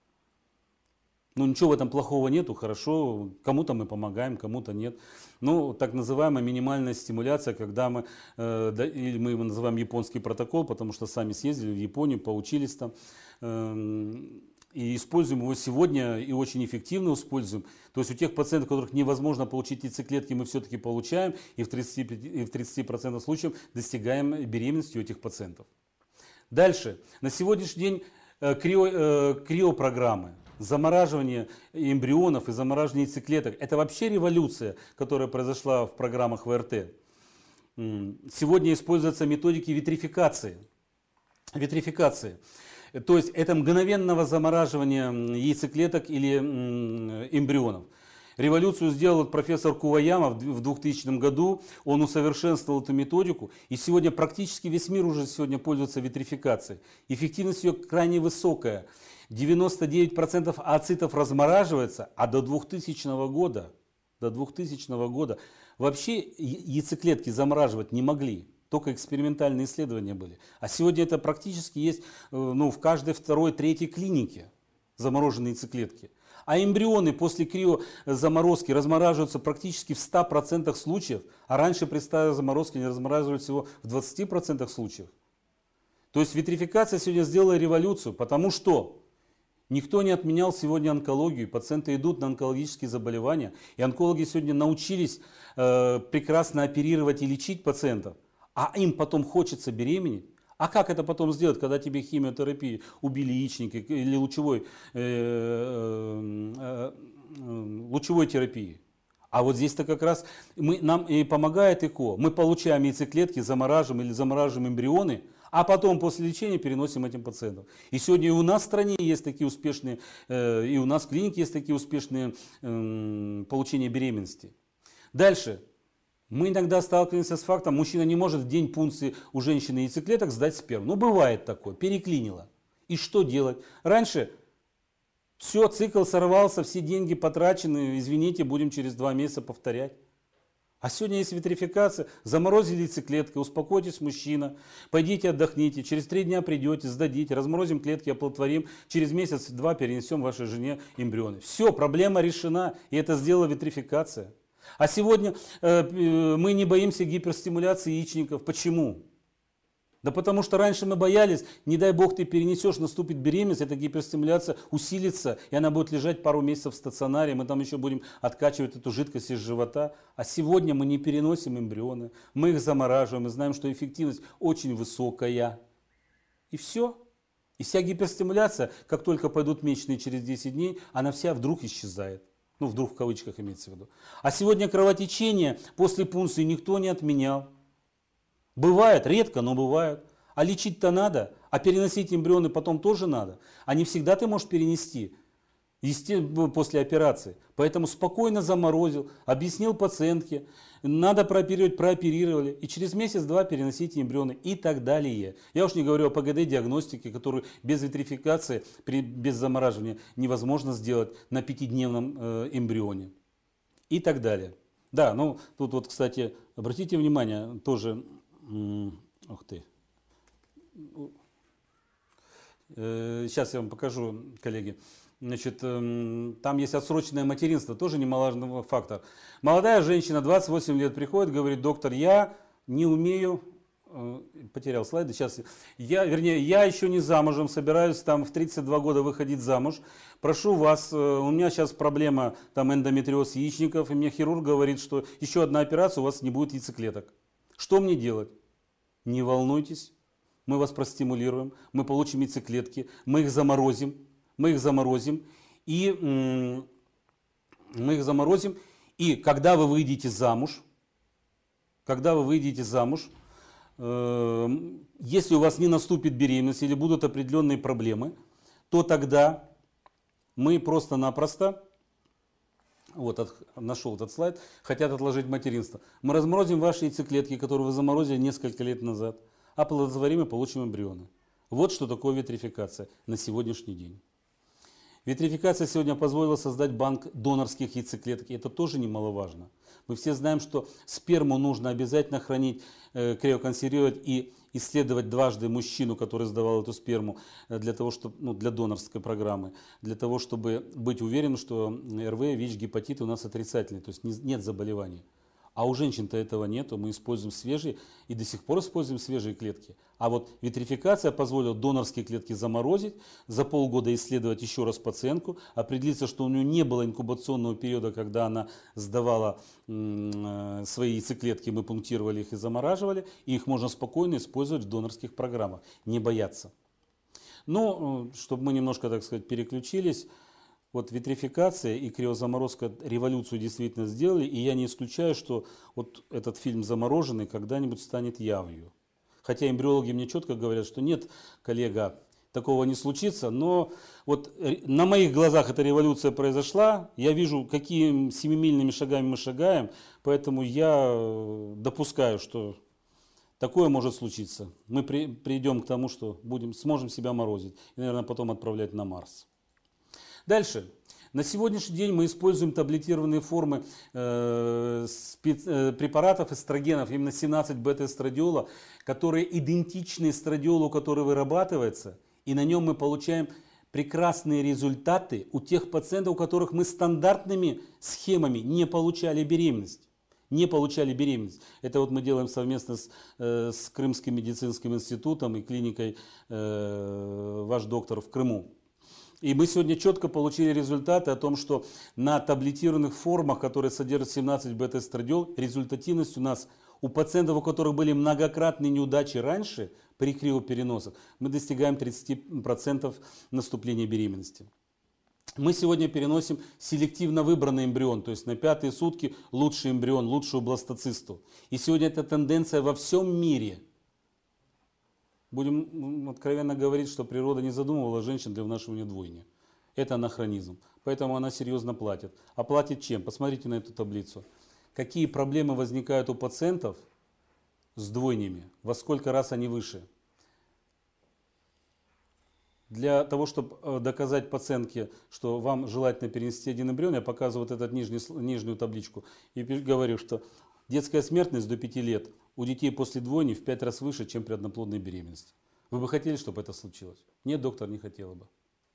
Ну, ничего в этом плохого нету, хорошо, кому-то мы помогаем, кому-то нет. Ну, так называемая минимальная стимуляция, когда мы, э, да, или мы его называем японский протокол, потому что сами съездили в Японию, поучились там. Э, И используем его сегодня и очень эффективно используем. То есть у тех пациентов, у которых невозможно получить яйцеклетки, мы все-таки получаем. И в тридцати пяти, и в тридцати процентах случаев достигаем беременности у этих пациентов. Дальше. На сегодняшний день крио, криопрограммы, замораживание эмбрионов и замораживание яйцеклеток. Это вообще революция, которая произошла в программах вэ эр тэ. Сегодня используются методики витрификации. Витрификации. То есть это мгновенного замораживания яйцеклеток или эмбрионов. Революцию сделал профессор Куваяма в двухтысячном году. Он усовершенствовал эту методику. И сегодня практически весь мир уже сегодня пользуется витрификацией. Эффективность ее крайне высокая. девяносто девять процентов ооцитов размораживается, а до двухтысячного года, до двухтысячного года вообще яйцеклетки замораживать не могли. Только экспериментальные исследования были. А сегодня это практически есть, ну, в каждой второй, третьей клинике замороженные яйцеклетки. А эмбрионы после криозаморозки размораживаются практически в ста процентах случаев, а раньше при старой заморозке они размораживались всего в двадцати процентах случаев. То есть витрификация сегодня сделала революцию, потому что никто не отменял сегодня онкологию, пациенты идут на онкологические заболевания, и онкологи сегодня научились э, прекрасно оперировать и лечить пациентов. А им потом хочется беременеть. А как это потом сделать, когда тебе химиотерапия, убили яичники или лучевой, э, э, э, лучевой терапии? А вот здесь-то как раз мы, нам и помогает ЭКО. Мы получаем яйцеклетки, замораживаем или замораживаем эмбрионы, а потом после лечения переносим этим пациентам. И сегодня и у нас в стране есть такие успешные, э, и у нас в клинике есть такие успешные э, получения беременности. Дальше. Мы иногда сталкиваемся с фактом, мужчина не может в день пункции у женщины яйцеклеток сдать сперму. Ну бывает такое, переклинило. И что делать? Раньше все, цикл сорвался, все деньги потрачены, извините, будем через два месяца повторять. А сегодня есть витрификация, заморозили яйцеклетки, успокойтесь, мужчина, пойдите отдохните, через три дня придете, сдадите, разморозим клетки, оплодотворим, через месяц-два перенесем вашей жене эмбрионы. Все, проблема решена, и это сделала витрификация. А сегодня э, мы не боимся гиперстимуляции яичников. Почему? Да потому что раньше мы боялись, не дай бог ты перенесешь, наступит беременность, эта гиперстимуляция усилится, и она будет лежать пару месяцев в стационаре, мы там еще будем откачивать эту жидкость из живота. А сегодня мы не переносим эмбрионы, мы их замораживаем, мы знаем, что эффективность очень высокая. И все. И вся гиперстимуляция, как только пойдут месячные через десять дней, она вся вдруг исчезает. Ну, вдруг в кавычках имеется в виду. А сегодня кровотечение после пункции никто не отменял. Бывает, редко, но бывает. А лечить-то надо, а переносить эмбрионы потом тоже надо. А не всегда ты можешь перенести естественно, после операции. Поэтому спокойно заморозил, объяснил пациентке, надо прооперировать, прооперировали. И через месяц-два переносите эмбрионы и так далее. Я уж не говорю о ПГД-диагностике, которую без витрификации, при, без замораживания невозможно сделать на пятидневном э, эмбрионе. И так далее. Да, ну тут вот, кстати, обратите внимание, тоже... Ух ты. Сейчас я вам покажу, коллеги. Значит, там есть отсроченное материнство, тоже немаловажный фактор. Молодая женщина, двадцать восемь лет, приходит, говорит: доктор, я не умею, потерял слайды, сейчас, я, вернее, я еще не замужем, собираюсь там в тридцать два года выходить замуж. Прошу вас, у меня сейчас проблема, там эндометриоз яичников, и мне хирург говорит, что еще одна операция, у вас не будет яйцеклеток. Что мне делать? Не волнуйтесь, мы вас простимулируем, мы получим яйцеклетки, мы их заморозим, мы их заморозим, и мы их заморозим, и когда вы выйдете замуж, когда вы выйдете замуж, э, если у вас не наступит беременность или будут определенные проблемы, то тогда мы просто-напросто, вот от, нашел этот слайд, хотят отложить материнство. Мы разморозим ваши яйцеклетки, которые вы заморозили несколько лет назад, оплодотворим и получим эмбрионы. Вот что такое витрификация на сегодняшний день. Витрификация сегодня позволила создать банк донорских яйцеклеток, и это тоже немаловажно. Мы все знаем, что сперму нужно обязательно хранить, э, криоконсервировать и исследовать дважды мужчину, который сдавал эту сперму, для того, чтобы, ну, для донорской программы, для того, чтобы быть уверенным, что эр вэ, ВИЧ, гепатит у нас отрицательный, то есть не, нет заболеваний. А у женщин-то этого нету, мы используем свежие и до сих пор используем свежие клетки. А вот витрификация позволила донорские клетки заморозить, за полгода исследовать еще раз пациентку, определиться, что у нее не было инкубационного периода, когда она сдавала м, свои яйцеклетки, мы пунктировали их и замораживали, и их можно спокойно использовать в донорских программах, не бояться. Ну, чтобы мы немножко, так сказать, переключились. Вот витрификация и криозаморозка революцию действительно сделали, и я не исключаю, что вот этот фильм «Замороженный» когда-нибудь станет явью. Хотя эмбриологи мне четко говорят, что нет, коллега, такого не случится, но вот на моих глазах эта революция произошла, я вижу, какими семимильными шагами мы шагаем, поэтому я допускаю, что такое может случиться. Мы при, придем к тому, что будем, сможем себя морозить и, наверное, потом отправлять на Марс. Дальше. На сегодняшний день мы используем таблетированные формы э, спец, э, препаратов эстрогенов, именно семнадцать бета-эстрадиола, которые идентичны эстрадиолу, который вырабатывается, и на нем мы получаем прекрасные результаты у тех пациентов, у которых мы стандартными схемами не получали беременность. Не получали беременность. Это вот мы делаем совместно с, э, с Крымским медицинским институтом и клиникой э, «Ваш доктор» в Крыму. И мы сегодня четко получили результаты о том, что на таблетированных формах, которые содержат семнадцать бета-эстрадиол, результативность у нас у пациентов, у которых были многократные неудачи раньше при криопереносах, мы достигаем тридцати процентов наступления беременности. Мы сегодня переносим селективно выбранный эмбрион, то есть на пятые сутки лучший эмбрион, лучшую бластоцисту. И сегодня эта тенденция во всем мире. Будем откровенно говорить, что природа не задумывала женщин для вынашивания двойни. Это анахронизм. Поэтому она серьезно платит. А платит чем? Посмотрите на эту таблицу. Какие проблемы возникают у пациентов с двойнями? Во сколько раз они выше? Для того, чтобы доказать пациентке, что вам желательно перенести один эмбрион, я показываю вот эту нижний, нижнюю табличку и говорю, что детская смертность до пяти лет у детей после двойни в пять раз выше, чем при одноплодной беременности. Вы бы хотели, чтобы это случилось? Нет, доктор, не хотела бы.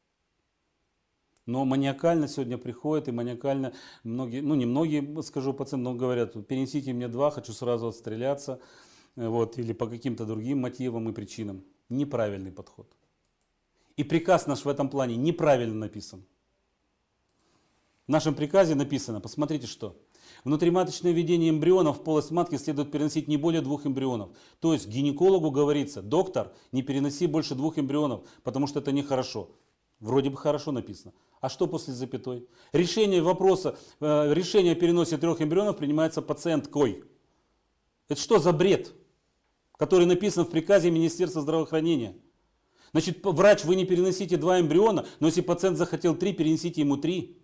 Но маниакально сегодня приходят, и маниакально многие, ну не многие, скажу пациенты, но говорят, перенесите мне два, хочу сразу отстреляться, вот, или по каким-то другим мотивам и причинам. Неправильный подход. И приказ наш в этом плане неправильно написан. В нашем приказе написано, посмотрите что. Внутриматочное введение эмбрионов в полость матки следует переносить не более двух эмбрионов. То есть гинекологу говорится, доктор, не переноси больше двух эмбрионов, потому что это нехорошо. Вроде бы хорошо написано. А что после запятой? Решение вопроса, э, решение о переносе трех эмбрионов принимается пациенткой. Это что за бред, который написан в приказе Министерства здравоохранения? Значит, врач, вы не переносите два эмбриона, но если пациент захотел три, перенесите ему три.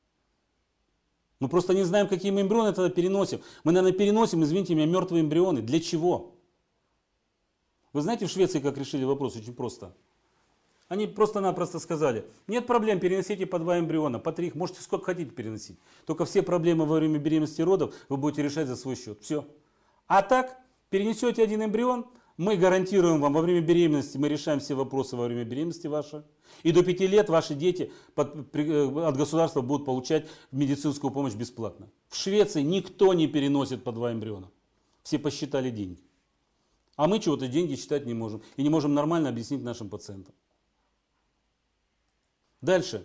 Мы просто не знаем, какие мы эмбрионы тогда переносим. Мы, наверное, переносим, извините меня, мертвые эмбрионы. Для чего? Вы знаете, в Швеции как решили вопрос? Очень просто. Они просто-напросто сказали, нет проблем, переносите по два эмбриона, по три, можете сколько хотите переносить. Только все проблемы во время беременности и родов вы будете решать за свой счет. Все. А так, перенесете один эмбрион, мы гарантируем вам во время беременности, мы решаем все вопросы во время беременности ваши. И до пяти лет ваши дети под, от государства будут получать медицинскую помощь бесплатно. В Швеции никто не переносит по два эмбриона. Все посчитали деньги. А мы чего-то деньги считать не можем. И не можем нормально объяснить нашим пациентам. Дальше.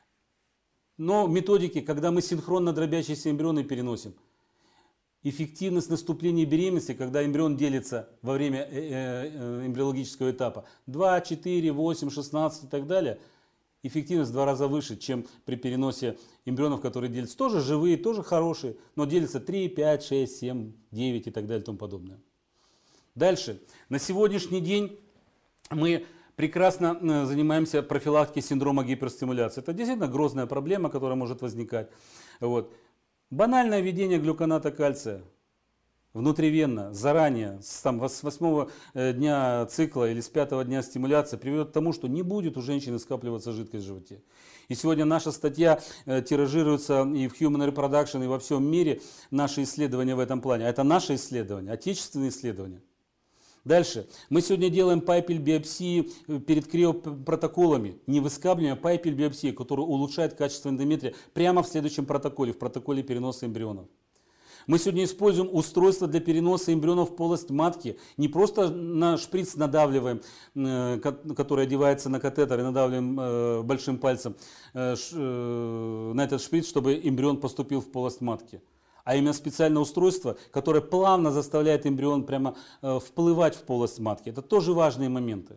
Но методики, когда мы синхронно дробящиеся эмбрионы переносим. Эффективность наступления беременности, когда эмбрион делится во время эмбриологического этапа два, четыре, восемь, шестнадцать и так далее, эффективность в два раза выше, чем при переносе эмбрионов, которые делятся. Тоже живые, тоже хорошие, но делятся три, пять, шесть, семь, девять и так далее и тому подобное. Дальше. На сегодняшний день мы прекрасно занимаемся профилактикой синдрома гиперстимуляции. Это действительно грозная проблема, которая может возникать. Вот. Банальное введение глюконата кальция внутривенно, заранее, с, там, с восьмого дня цикла или с пятого дня стимуляции приведет к тому, что не будет у женщины скапливаться жидкость в животе. И сегодня наша статья э, тиражируется и в Human Reproduction, и во всем мире, наши исследования в этом плане. А это наши исследования, отечественные исследования. Дальше. Мы сегодня делаем пайпель-биопсии перед криопротоколами. Не выскабливаем, а пайпель-биопсии, которая улучшает качество эндометрия прямо в следующем протоколе, в протоколе переноса эмбрионов. Мы сегодня используем устройство для переноса эмбрионов в полость матки. Не просто на шприц надавливаем, который одевается на катетер, и надавливаем большим пальцем на этот шприц, чтобы эмбрион поступил в полость матки. А именно специальное устройство, которое плавно заставляет эмбрион прямо э, вплывать в полость матки. Это тоже важные моменты.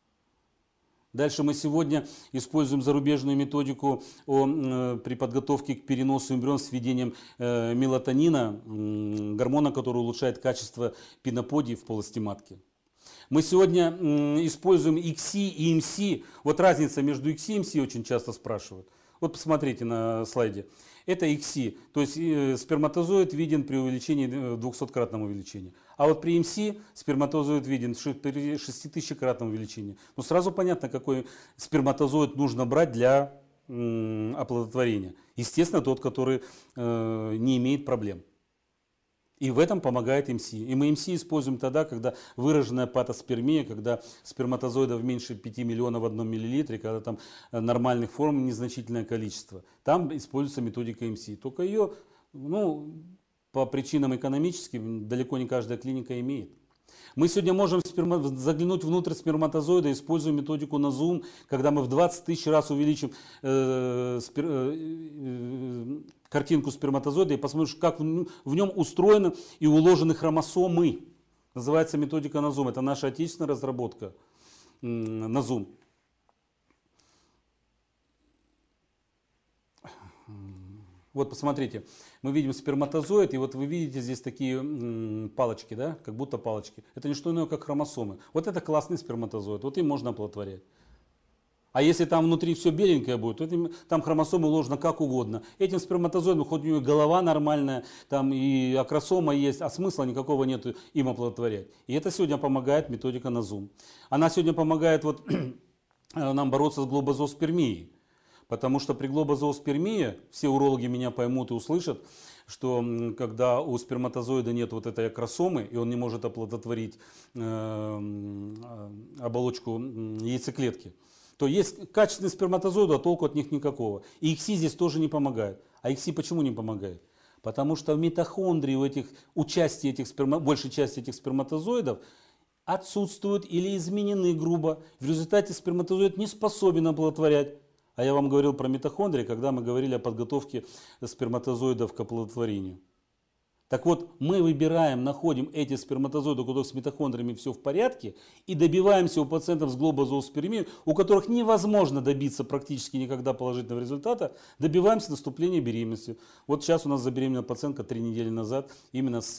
Дальше мы сегодня используем зарубежную методику о, э, при подготовке к переносу эмбриона с введением э, мелатонина, э, гормона, который улучшает качество пиноподий в полости матки. Мы сегодня э, используем икс си и эм си. Вот разница между икс си и эм си очень часто спрашивают. Вот посмотрите на слайде. Это икс си, то есть э, сперматозоид виден при увеличении, э, двухсоткратном увеличении. А вот при эм си сперматозоид виден при шеститысячекратном увеличении. Ну сразу понятно, какой сперматозоид нужно брать для э, оплодотворения. Естественно, тот, который э, не имеет проблем. И в этом помогает эм си. И мы эм си используем тогда, когда выраженная патоспермия, когда сперматозоидов меньше пяти миллионов в одном миллилитре, когда там нормальных форм незначительное количество. Там используется методика эм си. Только ее, ну, по причинам экономическим далеко не каждая клиника имеет. Мы сегодня можем сперма... заглянуть внутрь сперматозоида, используя методику на зум, когда мы в двадцать тысяч раз увеличим э, спер... э, картинку сперматозоида и посмотрим, как в, в нем устроены и уложены хромосомы. Называется методика на зум. Это наша отечественная разработка э, на зум. Вот посмотрите, мы видим сперматозоид, и вот вы видите здесь такие м, палочки, да, как будто палочки. Это не что иное, как хромосомы. Вот это классный сперматозоид, вот им можно оплодотворять. А если там внутри все беленькое будет, то этим, там хромосомы уложено как угодно. Этим сперматозоидом, хоть у него голова нормальная, там и акросома есть, а смысла никакого нет им оплодотворять. И это сегодня помогает методика Назум. Она сегодня помогает вот, нам бороться с глобозооспермией. Потому что при глобозооспермии, все урологи меня поймут и услышат, что когда у сперматозоида нет вот этой акросомы, и он не может оплодотворить э, оболочку яйцеклетки, то есть качественные сперматозоиды, а толку от них никакого. И ИКСИ здесь тоже не помогает. А ИКСИ почему не помогает? Потому что в митохондрии у этих, у части этих сперма, большей части этих сперматозоидов отсутствуют или изменены грубо. В результате сперматозоид не способен оплодотворять. А я вам говорил про митохондрии, когда мы говорили о подготовке сперматозоидов к оплодотворению. Так вот, мы выбираем, находим эти сперматозоиды, у которых с митохондриями все в порядке, и добиваемся у пациентов с глобозооспермией, у которых невозможно добиться практически никогда положительного результата, добиваемся наступления беременности. Вот сейчас у нас забеременела пациентка три недели назад именно с,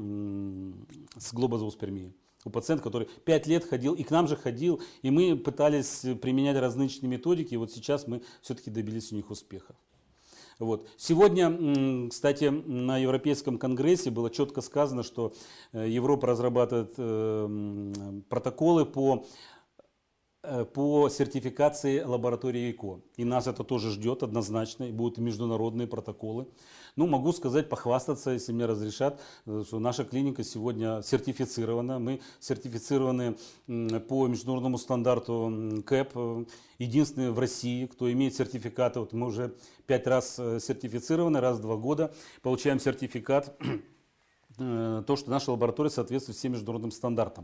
с глобозооспермией. У пациента, который пять лет ходил, и к нам же ходил, и мы пытались применять различные методики, и вот сейчас мы все-таки добились у них успеха. Вот. Сегодня, кстати, на Европейском конгрессе было четко сказано, что Европа разрабатывает протоколы по, по сертификации лаборатории ЭКО. И нас это тоже ждет однозначно, и будут международные протоколы. Ну, могу сказать, похвастаться, если мне разрешат, что наша клиника сегодня сертифицирована. Мы сертифицированы по международному стандарту КЭП, единственные в России, кто имеет сертификаты. Вот мы уже пять раз сертифицированы, раз в два года получаем сертификат, то, что наша лаборатория соответствует всем международным стандартам.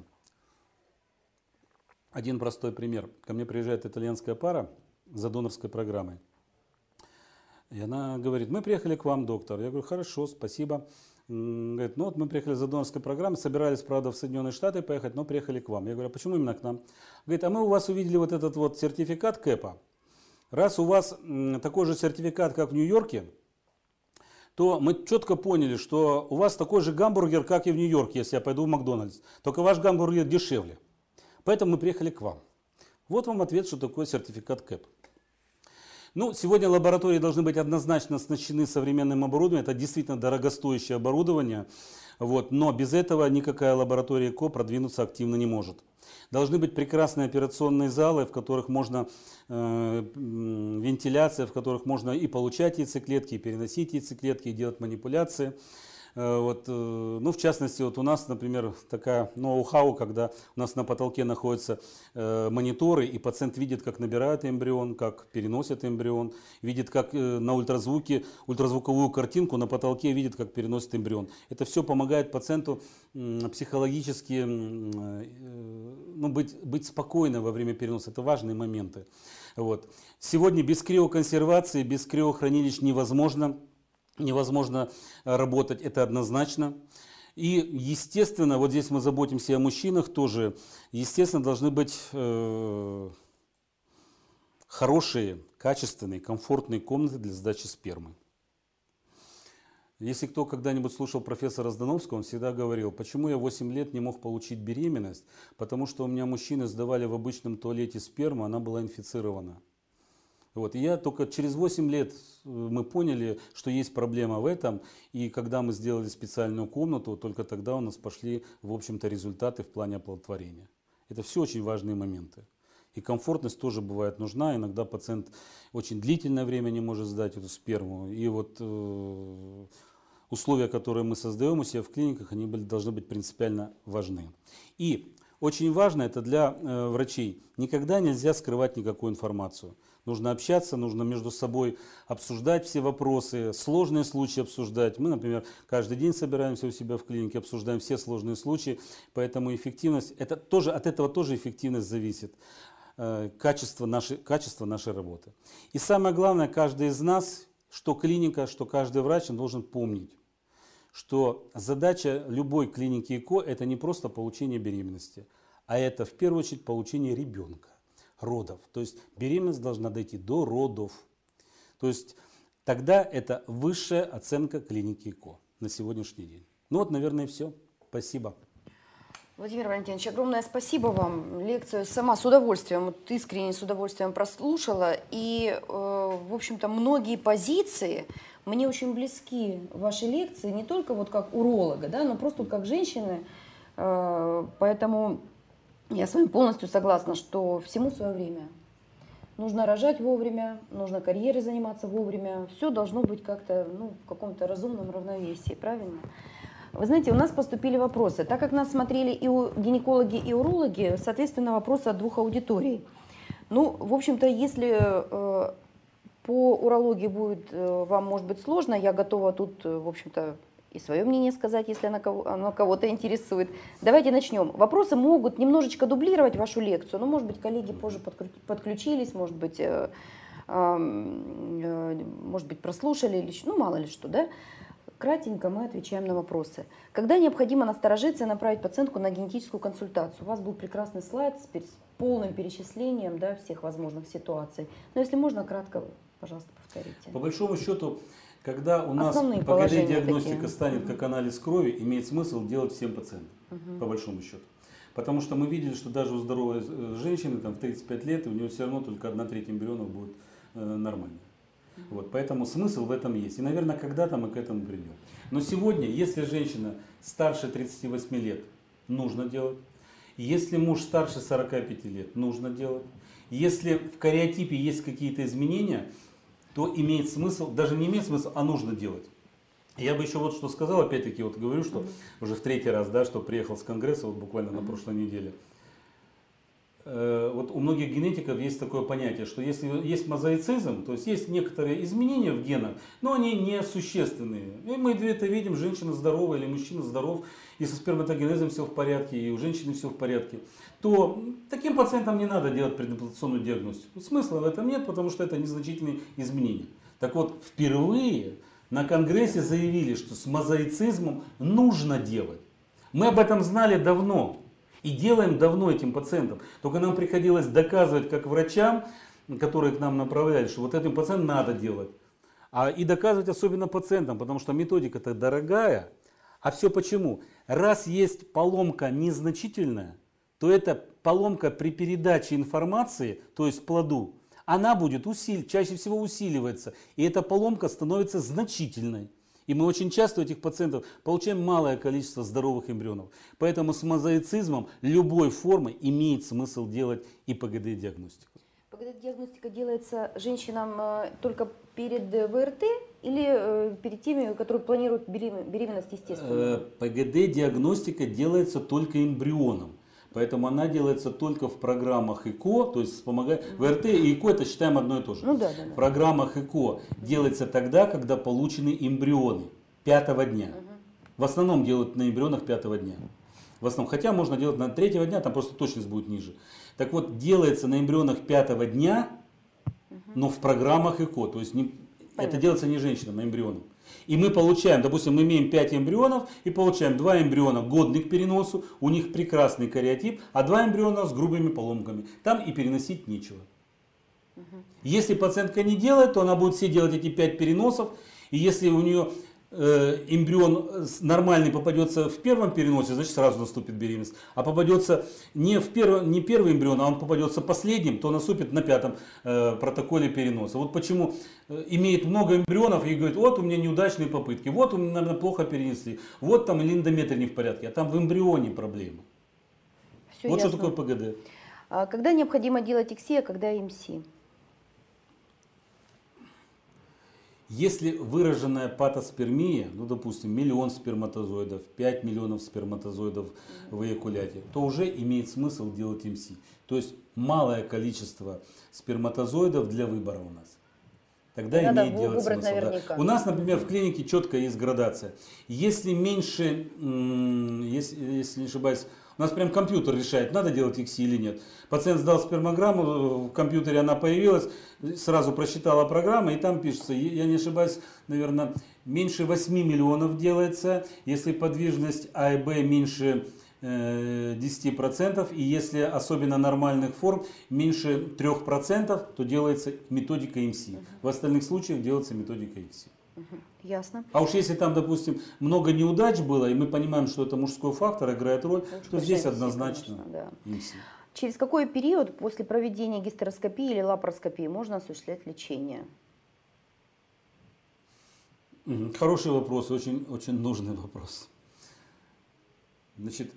Один простой пример. Ко мне приезжает итальянская пара за донорской программой. И она говорит: мы приехали к вам, доктор. Я говорю: хорошо, спасибо. Говорит: ну вот мы приехали за донорской программой, собирались, правда, в Соединенные Штаты поехать, но приехали к вам. Я говорю: а почему именно к нам? Говорит: а мы у вас увидели вот этот вот сертификат КЭПа. Раз у вас такой же сертификат, как в Нью-Йорке, то мы четко поняли, что у вас такой же гамбургер, как и в Нью-Йорке, если я пойду в Макдональдс. Только ваш гамбургер дешевле. Поэтому мы приехали к вам. Вот вам ответ, что такое сертификат КЭП. Ну, сегодня лаборатории должны быть однозначно оснащены современным оборудованием. Это действительно дорогостоящее оборудование. Вот, но без этого никакая лаборатория ЭКО продвинуться активно не может. Должны быть прекрасные операционные залы, в которых можно э, вентиляция, в которых можно и получать яйцеклетки, и переносить яйцеклетки, и делать манипуляции. Вот, ну, в частности, вот у нас, например, такая ноу-хау, когда у нас на потолке находятся э, мониторы, и пациент видит, как набирают эмбрион, как переносят эмбрион, видит, как э, на ультразвуке, ультразвуковую картинку на потолке видит, как переносит эмбрион. Это все помогает пациенту э, психологически э, ну, быть, быть спокойным во время переноса. Это важные моменты. Вот. Сегодня без криоконсервации, без криохранилищ невозможно. Невозможно работать, это однозначно. И, естественно, вот здесь мы заботимся о мужчинах тоже, естественно, должны быть э, хорошие, качественные, комфортные комнаты для сдачи спермы. Если кто когда-нибудь слушал профессора Здановского, он всегда говорил: почему я восемь лет не мог получить беременность, потому что у меня мужчины сдавали в обычном туалете сперму, она была инфицирована. Вот. И я только через восемь лет мы поняли, что есть проблема в этом, и когда мы сделали специальную комнату, только тогда у нас пошли, в общем-то, результаты в плане оплодотворения. Это все очень важные моменты. И комфортность тоже бывает нужна. Иногда пациент очень длительное время не может сдать эту сперму. И вот э, условия, которые мы создаем у себя в клиниках, они были, должны быть принципиально важны. И очень важно это для э, врачей. Никогда нельзя скрывать никакую информацию. Нужно общаться, нужно между собой обсуждать все вопросы, сложные случаи обсуждать. Мы, например, каждый день собираемся у себя в клинике, обсуждаем все сложные случаи. Поэтому эффективность, это тоже, от этого тоже эффективность зависит. Э, качество, нашей, качество нашей работы. И самое главное, каждый из нас, что клиника, что каждый врач, он должен помнить, что задача любой клиники ЭКО – это не просто получение беременности, а это в первую очередь получение ребенка, родов. То есть беременность должна дойти до родов. То есть тогда это высшая оценка клиники ЭКО на сегодняшний день. Ну вот, наверное, и все. Спасибо. Владимир Валентинович, огромное спасибо вам. Лекцию сама с удовольствием, вот искренне с удовольствием прослушала. И, э, в общем-то, многие позиции мне очень близки в вашей лекции, не только вот как уролога, да, но просто как женщины. Э, поэтому я с вами полностью согласна, что всему свое время. Нужно рожать вовремя, нужно карьерой заниматься вовремя. Все должно быть как-то, ну, в каком-то разумном равновесии, правильно? Вы знаете, у нас поступили вопросы. Так как нас смотрели и гинекологи, и урологи, соответственно, вопросы от двух аудиторий. Ну, в общем-то, если э, по урологии будет э, вам, может быть, сложно, я готова тут, э, в общем-то, и свое мнение сказать, если оно, кого, оно кого-то интересует. Давайте начнем. Вопросы могут немножечко дублировать вашу лекцию, но, может быть, коллеги позже подключились, может быть, э, э, э, может быть, прослушали, или, ну, мало ли что, да? Кратенько мы отвечаем на вопросы. Когда необходимо насторожиться и направить пациентку на генетическую консультацию? У вас был прекрасный слайд с, с полным перечислением, да, всех возможных ситуаций. Но если можно, кратко, пожалуйста, повторите. По большому счету, когда у нас Основные ПГД-диагностика такие. станет Угу. как анализ крови, имеет смысл делать всем пациентам, Угу. по большому счету. Потому что мы видели, что даже у здоровой женщины там, в тридцать пять лет, у нее все равно только одна треть эмбрионов будет э, нормальной. Вот, поэтому смысл в этом есть. И, наверное, когда-то мы к этому придем. Но сегодня, если женщина старше тридцати восьми лет, нужно делать. Если муж старше сорока пяти лет, нужно делать. Если в кариотипе есть какие-то изменения, то имеет смысл, даже не имеет смысла, а нужно делать. Я бы еще вот что сказал, опять-таки вот говорю, что mm-hmm. уже в третий раз, да, что приехал с конгресса вот буквально mm-hmm. на прошлой неделе. Вот у многих генетиков есть такое понятие, что если есть мозаицизм, то есть есть некоторые изменения в генах, но они несущественные. И мы это видим, женщина здорова или мужчина здоров, и со сперматогенезом все в порядке, и у женщины все в порядке, то таким пациентам не надо делать предимплантационную диагностику. Смысла в этом нет, потому что это незначительные изменения. Так вот, впервые на конгрессе заявили, что с мозаицизмом нужно делать. Мы об этом знали давно. И делаем давно этим пациентам. Только нам приходилось доказывать, как врачам, которые к нам направляли, что вот этим пациентам надо делать. А и доказывать особенно пациентам, потому что методика-то дорогая. А все почему? Раз есть поломка незначительная, то эта поломка при передаче информации, то есть плоду, она будет усил... чаще всего усиливается. И эта поломка становится значительной. И мы очень часто у этих пациентов получаем малое количество здоровых эмбрионов. Поэтому с мозаицизмом любой формы имеет смысл делать и ПГД-диагностику. ПГД-диагностика делается женщинам э, только перед ВРТ или э, перед теми, которые планируют беременность естественно? ПГД-диагностика делается только эмбрионом. Поэтому она делается только в программах ЭКО, то есть вспомогает. ВРТ и ЭКО это считаем одно и то же. Ну, да, да, да. В программах ЭКО делается тогда, когда получены эмбрионы пятого дня. Угу. В основном делают на эмбрионах пятого дня. В основном, хотя можно делать на третьего дня, там просто точность будет ниже. Так вот, делается на эмбрионах пятого дня, угу. но в программах ЭКО. То есть не, это делается не женщинам, а эмбрионам. И мы получаем, допустим, мы имеем пять эмбрионов и получаем два эмбриона годных к переносу, у них прекрасный кариотип, а два эмбриона с грубыми поломками. Там и переносить нечего. Угу. Если пациентка не делает, то она будет все делать эти пять переносов. И если у нее э, эмбрион нормальный попадется в первом переносе, значит сразу наступит беременность. А попадется не, в перв... не первый эмбрион, а он попадется последним, то наступит на пятом э, протоколе переноса. Вот почему э, имеет много эмбрионов и говорит, вот у меня неудачные попытки, вот у меня, наверное, плохо перенесли, вот там или эндометрий не в порядке, а там в эмбрионе проблема. Все вот ясно. Что такое ПГД. А когда необходимо делать ИКСИ, а когда МС? Если выраженная патоспермия, ну допустим миллион сперматозоидов, пять миллионов сперматозоидов в эякуляте, то уже имеет смысл делать МС. То есть малое количество сперматозоидов для выбора у нас. Тогда Надо имеет делать смысл. Да. У нас, например, в клинике четко есть градация. Если меньше, если, если не ошибаюсь, у нас прям компьютер решает, надо делать ИКСИ или нет. Пациент сдал спермограмму, в компьютере она появилась, сразу просчитала программа, и там пишется, я не ошибаюсь, наверное, меньше восьми миллионов делается. Если подвижность А и Б меньше десяти процентов, и если особенно нормальных форм меньше трёх процентов, то делается методика эм си. В остальных случаях делается методика эм си. Ясно. А уж если там, допустим, много неудач было, и мы понимаем, что это мужской фактор играет роль, Лучше то здесь эм си, однозначно конечно, да. эм си. Через какой период после проведения гистероскопии или лапароскопии можно осуществлять лечение? Хороший вопрос, очень, очень нужный вопрос. Значит,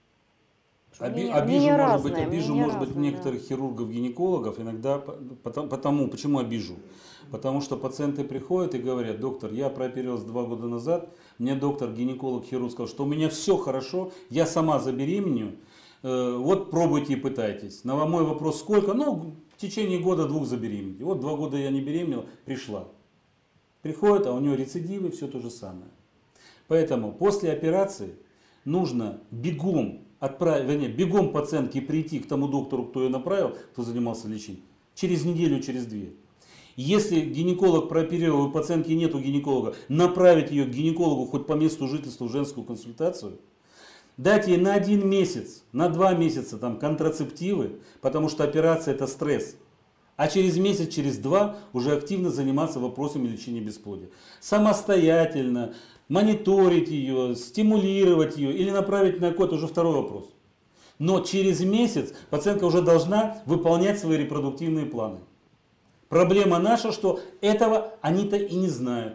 оби, Мнение, обижу, мнение может разное, быть, обижу, мнение может быть, разное, некоторых да. хирургов-гинекологов иногда, потому, потому, почему обижу? Потому что пациенты приходят и говорят: доктор, я прооперировался два года назад, мне доктор-гинеколог-хирург сказал, что у меня все хорошо, я сама забеременею, э, вот пробуйте и пытайтесь. На мой вопрос, сколько? Ну, в течение года-двух забеременеете. Вот два года я не беременела, пришла. Приходит, а у нее рецидивы, все то же самое. Поэтому после операции нужно бегом отправить, вернее, бегом пациентке прийти к тому доктору, кто ее направил, кто занимался лечением, через неделю, через две. Если гинеколог прооперировал, у пациентки нет гинеколога, направить ее к гинекологу хоть по месту жительства в женскую консультацию, дать ей на один месяц, на два месяца там контрацептивы, потому что операция это стресс. А через месяц, через два уже активно заниматься вопросами лечения бесплодия. Самостоятельно мониторить ее, стимулировать ее или направить на какой-то уже второй вопрос. Но через месяц пациентка уже должна выполнять свои репродуктивные планы. Проблема наша, что этого они-то и не знают.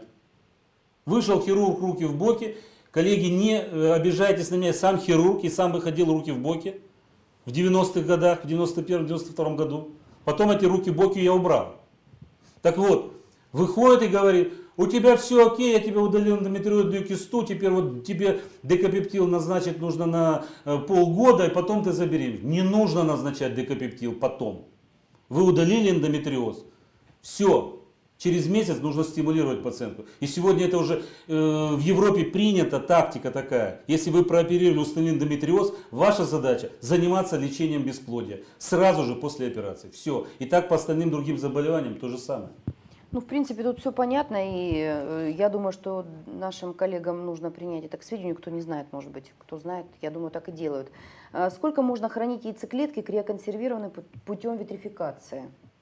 Вышел хирург, руки в боки. Коллеги, не обижайтесь на меня, сам хирург и сам выходил руки в боки в девяностых годах, в девяносто первом — девяносто втором году. Потом эти руки в боки я убрал. Так вот, выходит и говорит: у тебя все окей, я тебе удалил эндометриозную кисту, теперь вот тебе декапептил назначить нужно на полгода, и потом ты забеременеешь. Не нужно назначать декапептил потом. Вы удалили эндометриоз. Все. Через месяц нужно стимулировать пациентку. И сегодня это уже э, в Европе принята тактика такая. Если вы прооперировали, установили эндометриоз, ваша задача заниматься лечением бесплодия. Сразу же после операции. Все. И так по остальным другим заболеваниям то же самое. Ну, в принципе, тут все понятно, и э, я думаю, что нашим коллегам нужно принять это к сведению. Кто не знает, может быть, кто знает, я думаю, так и делают. А сколько можно хранить яйцеклетки, криоконсервированные путем витрификации?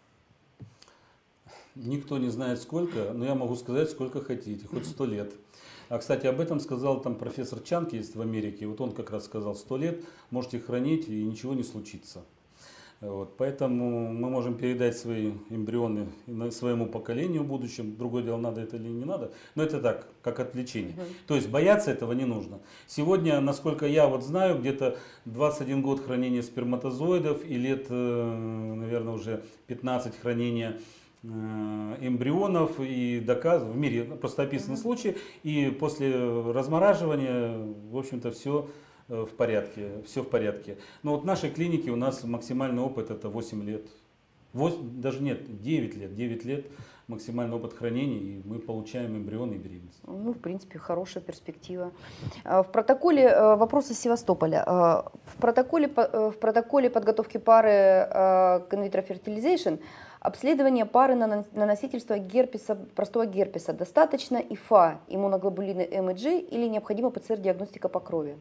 Никто не знает сколько, но я могу сказать, сколько хотите, хоть сто лет. А, кстати, об этом сказал там профессор Чанки, есть в Америке. Вот он как раз сказал: сто лет можете хранить, и ничего не случится. Вот, поэтому мы можем передать свои эмбрионы своему поколению в будущем. Другое дело, надо это или не надо. Но это так, как отвлечение. Uh-huh. То есть бояться этого не нужно. Сегодня, насколько я вот знаю, где-то двадцать один год хранения сперматозоидов и лет, наверное, уже пятнадцать хранения эмбрионов, и доказ в мире просто описаны uh-huh. случаи, и после размораживания, в общем-то, все в порядке, все в порядке. Но вот в нашей клинике у нас максимальный опыт это восемь лет, восемь, даже нет, девять лет, девять лет максимальный опыт хранения, и мы получаем эмбрионы и беременность. Ну, в принципе, хорошая перспектива. В протоколе, вопрос из Севастополя. В протоколе, в протоколе подготовки пары к инвитро фертилизейшн обследование пары на носительство герпеса, простого герпеса достаточно ИФА, иммуноглобулины М и G, или необходима ПЦР-диагностика по крови?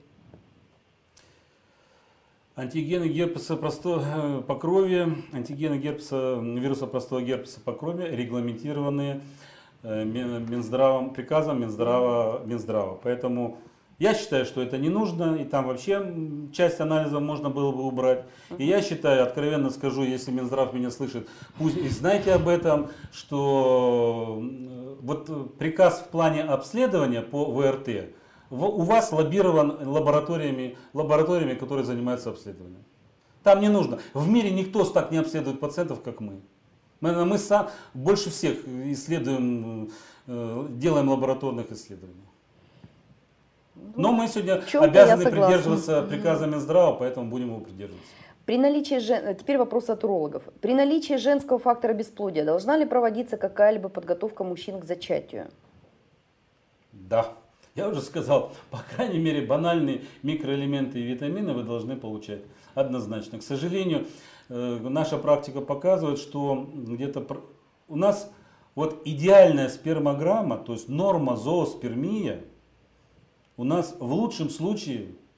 Антигены герпеса простого, по крови, антигены герпеса, вируса простого герпеса по крови регламентированы Минздравом, приказом Минздрава, Минздрава. Поэтому я считаю, что это не нужно, и там вообще часть анализов можно было бы убрать. И я считаю, откровенно скажу, если Минздрав меня слышит, пусть и знайте об этом, что вот приказ в плане обследования по ВРТ у вас лоббирован лабораториями, лабораториями, которые занимаются обследованием. Там не нужно. В мире никто так не обследует пациентов, как мы. Мы, мы сам больше всех исследуем, делаем лабораторных исследований. Но мы сегодня обязаны придерживаться приказа Минздрава, поэтому будем его придерживаться. При наличии, теперь вопрос от урологов. При наличии женского фактора бесплодия должна ли проводиться какая-либо подготовка мужчин к зачатию? Да. Я уже сказал, по крайней мере, банальные микроэлементы и витамины вы должны получать однозначно. К сожалению, наша практика показывает, что где-то у нас вот идеальная спермограмма, то есть норма зооспермия, у нас в лучшем случае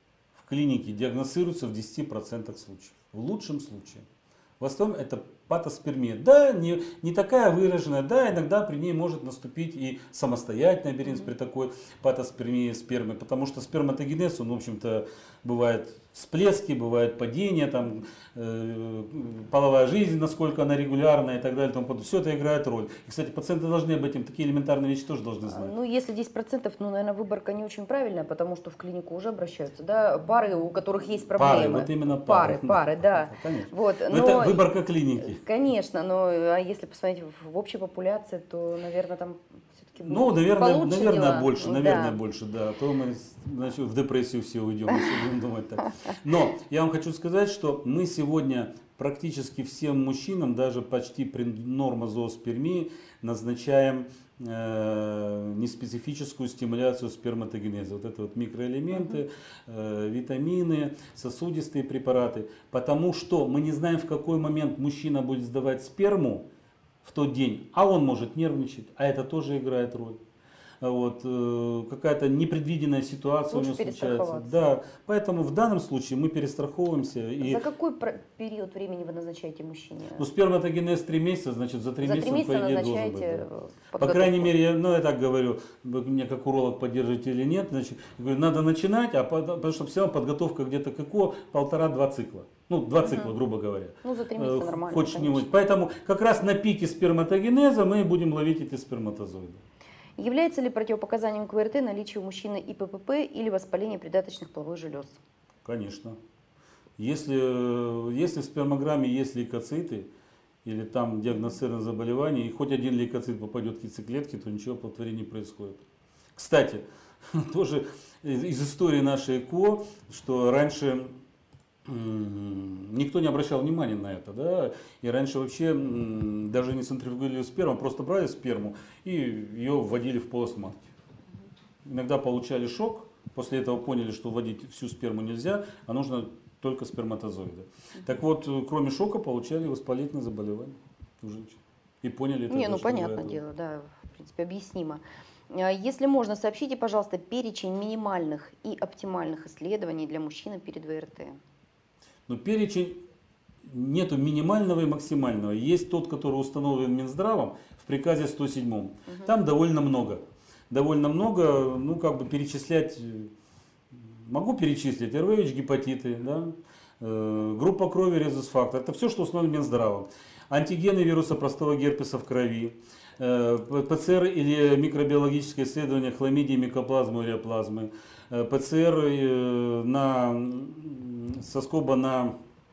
клинике диагностируется в десяти процентах случаев. В лучшем случае. В основном это патоспермия. Да, не, не такая выраженная, да, иногда при ней может наступить и самостоятельная беременность mm-hmm. при такой патоспермии спермы, потому что сперматогенез, он, в общем-то, бывает всплески, бывает падение, там, э, половая жизнь, насколько она регулярная и так далее, тому подобное. Все это играет роль. И, кстати, пациенты должны об этом, такие элементарные вещи тоже должны знать. Ну, если десять процентов, ну, наверное, выборка не очень правильная, потому что в клинику уже обращаются, да, пары, у которых есть проблемы. Пары, вот именно пары. Пары, пары, да. Конечно. Вот, но... но это выборка клиники. Конечно, но а если посмотреть в общей популяции, то, наверное, там все-таки будет Ну, наверное, получше наверное дела. больше, наверное, да. больше, да. А то мы, значит, в депрессию все уйдем, если будем думать так. Но я вам хочу сказать, что мы сегодня практически всем мужчинам, даже почти при нормозооспермии, назначаем э, неспецифическую стимуляцию сперматогенеза. Вот это вот микроэлементы, э, витамины, сосудистые препараты. Потому что мы не знаем, в какой момент мужчина будет сдавать сперму в тот день, а он может нервничать, а это тоже играет роль. Вот, э, какая-то непредвиденная ситуация Лучше у него случается. Да, поэтому в данном случае мы перестраховываемся. И... За какой период времени вы назначаете мужчине? Ну, сперматогенез три месяца, значит, за три за месяца, три месяца по идее, должен быть. Да. По крайней мере, я, ну, я так говорю, вы меня как уролог поддержите или нет, значит, я говорю, надо начинать, а потому что все равно подготовка где-то к ЭКО полтора-два цикла. Ну, два угу. цикла, грубо говоря. Ну, за три месяца нормально. Хоть что-нибудь. Поэтому как раз на пике сперматогенеза мы будем ловить эти сперматозоиды. Является ли противопоказанием к ВРТ наличие у мужчины ИППП или воспаление придаточных половых желез? Конечно. Если, если в спермограмме есть лейкоциты, или там диагностировано заболевание, и хоть один лейкоцит попадет в яйцеклетки, то ничего плодотворения не происходит. Кстати, тоже из истории нашей ЭКО, что раньше никто не обращал внимания на это, да, и раньше вообще даже не центрифугировали сперму, просто брали сперму и ее вводили в полость матки. Иногда получали шок, после этого поняли, что вводить всю сперму нельзя, а нужно только сперматозоиды. Так вот, кроме шока получали воспалительные заболевания у женщин. И поняли это. Не, ну понятное дело, да, в принципе, объяснимо. Если можно, сообщите, пожалуйста, перечень минимальных и оптимальных исследований для мужчины перед ВРТ. Но перечень нету минимального и максимального. Есть тот, который установлен Минздравом в приказе сто седьмом. Угу. Там довольно много. Довольно много, ну как бы перечислять, могу перечислить, РВИЧ, гепатиты, да, э, группа крови, резус-фактор. Это все, что установлено Минздравом. Антигены вируса простого герпеса в крови. ПЦР или микробиологическое исследование хламидии, микоплазмы, уреоплазмы. ПЦР на соскоба на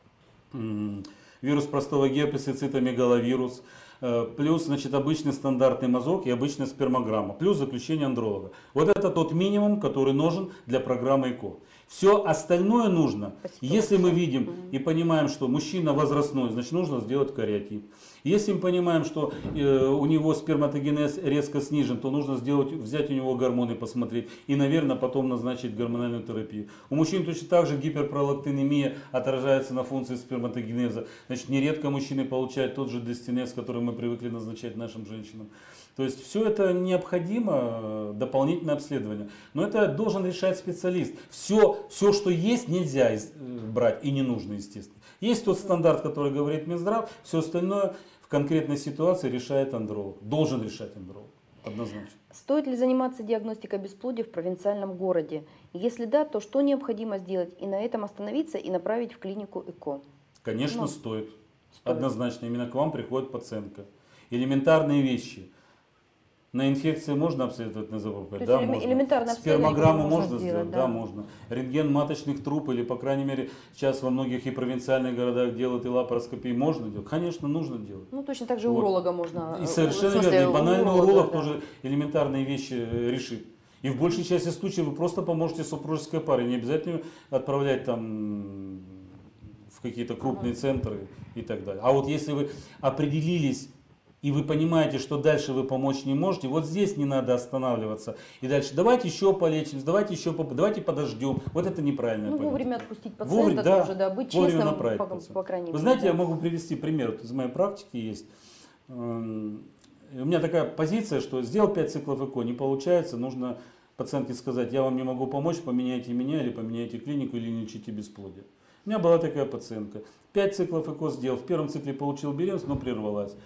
вирус простого герпеса и цитомегаловирус, плюс, значит, обычный стандартный мазок и обычная спермограмма, плюс заключение андролога. Вот это тот минимум, который нужен для программы ЭКО. Все остальное нужно. Если мы видим и понимаем, что мужчина возрастной, значит, нужно сделать кариотип. Если мы понимаем, что э, у него сперматогенез резко снижен, то нужно сделать, взять у него гормоны, посмотреть и, наверное, потом назначить гормональную терапию. У мужчин точно так же гиперпролактинемия отражается на функции сперматогенеза. Значит, нередко мужчины получают тот же дестинез, который мы привыкли назначать нашим женщинам. То есть все это необходимо, дополнительное обследование. Но это должен решать специалист. Все, все, что есть, нельзя брать и не нужно, естественно. Есть тот стандарт, который говорит Минздрав, все остальное в конкретной ситуации решает андролог. Должен решать андролог, однозначно. Стоит ли заниматься диагностикой бесплодия в провинциальном городе? Если да, то что необходимо сделать? И на этом остановиться и направить в клинику ЭКО? Конечно, ну, стоит. стоит. Однозначно. Именно к вам приходит пациентка. Элементарные вещи. На инфекции можно обследовать на ЗПП? Да, можно. Спермограмму можно сделать? Да. да, можно. Рентген маточных труб или, по крайней мере, сейчас во многих и провинциальных городах делают и лапароскопии. Можно делать? Конечно, нужно делать. Ну, точно так же вот. уролога можно. И совершенно верно. И банальный уролог, уролог да. тоже элементарные вещи решит. И в большей части случаев вы просто поможете супружеской паре. Не обязательно отправлять там в какие-то крупные ага. центры и так далее. А вот если вы определились, и вы понимаете, что дальше вы помочь не можете, вот здесь не надо останавливаться. И дальше давайте еще полечимся, давайте еще давайте подождем. Вот это неправильно. Ну, вовремя отпустить пациента, вовремя, да, тоже, да, быть честным, по, по крайней мере. Вы знаете, да. я могу привести пример, вот из моей практики есть. У меня такая позиция, что сделал пять циклов ЭКО, не получается, нужно пациентке сказать: я вам не могу помочь, поменяйте меня или поменяйте клинику, или не лечите бесплодие. У меня была такая пациентка. Пять циклов ЭКО сделал, в первом цикле получил беременность, но прервалась.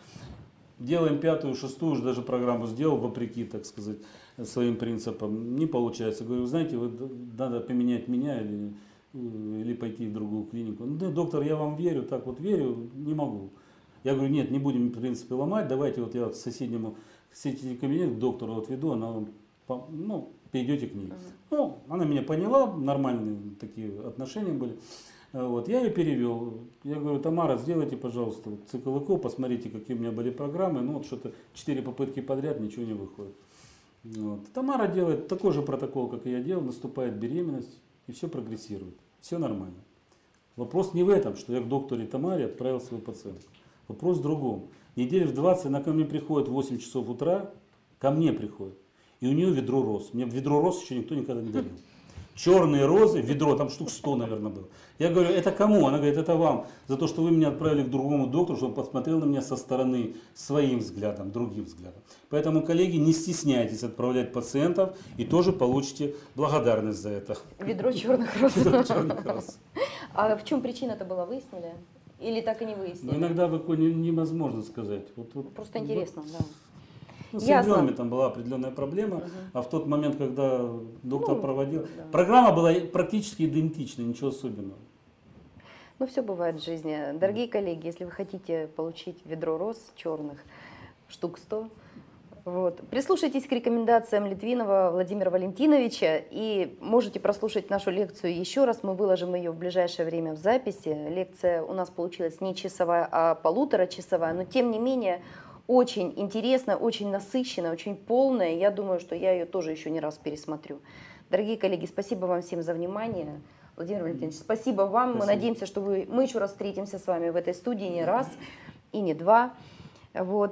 Делаем пятую, шестую, уже даже программу сделал, вопреки, так сказать, своим принципам. Не получается. Говорю: знаете, вы, надо поменять меня или, или пойти в другую клинику. Ну да, доктор, я вам верю, так вот верю, не могу. Я говорю: нет, не будем в принципе ломать, давайте вот я к соседнему, к соседнему кабинету к доктору отведу, она вам, ну, перейдете к ней. Ну, она меня поняла, нормальные такие отношения были. Вот, я ее перевел. Я говорю: Тамара, сделайте, пожалуйста, цикл ЭКО, посмотрите, какие у меня были программы. Ну вот что-то четыре попытки подряд, ничего не выходит. Вот. Тамара делает такой же протокол, как и я делал, наступает беременность, и все прогрессирует. Все нормально. Вопрос не в этом, что я к доктору Тамаре отправил свою пациентку. Вопрос в другом. Неделю в двадцать она ко мне приходит в восемь часов утра, ко мне приходит, и у нее ведро роз. Мне ведро роз еще никто никогда не дарил. Черные розы, ведро, там штук сто, наверное, было. Я говорю: это кому? Она говорит: это вам. За то, что вы меня отправили к другому доктору, чтобы он посмотрел на меня со стороны своим взглядом, другим взглядом. Поэтому, коллеги, не стесняйтесь отправлять пациентов и тоже получите благодарность за это. Ведро черных роз. Ведро черных роз. А в чем причина-то была, выяснили? Или так и не выяснили? Но иногда в ЭКО не- невозможно сказать. Вот, вот, Просто вот, интересно, да. ну, с Ясно. эмбрионами там была определенная проблема, Мгм. а в тот момент, когда доктор Ну, проводил, да. программа была практически идентична, ничего особенного. Ну, все бывает в жизни. Дорогие коллеги, если вы хотите получить ведро роз черных, штук сто, вот, прислушайтесь к рекомендациям Литвинова Владимира Валентиновича и можете прослушать нашу лекцию еще раз. Мы выложим ее в ближайшее время в записи. Лекция у нас получилась не часовая, а полуторачасовая, но тем не менее очень интересная, очень насыщенная, очень полная. Я думаю, что я ее тоже еще не раз пересмотрю. Дорогие коллеги, спасибо вам всем за внимание. Владимир Валентинович, спасибо вам. Спасибо. Мы надеемся, что вы, мы еще раз встретимся с вами в этой студии не раз и не два. Вот.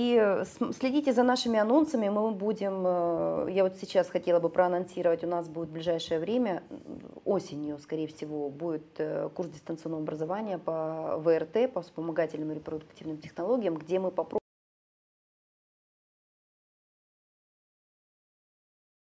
И следите за нашими анонсами. Мы будем, я вот сейчас хотела бы проанонсировать, у нас будет в ближайшее время, осенью, скорее всего, будет курс дистанционного образования по ВРТ, по вспомогательным и репродуктивным технологиям, где мы попробуем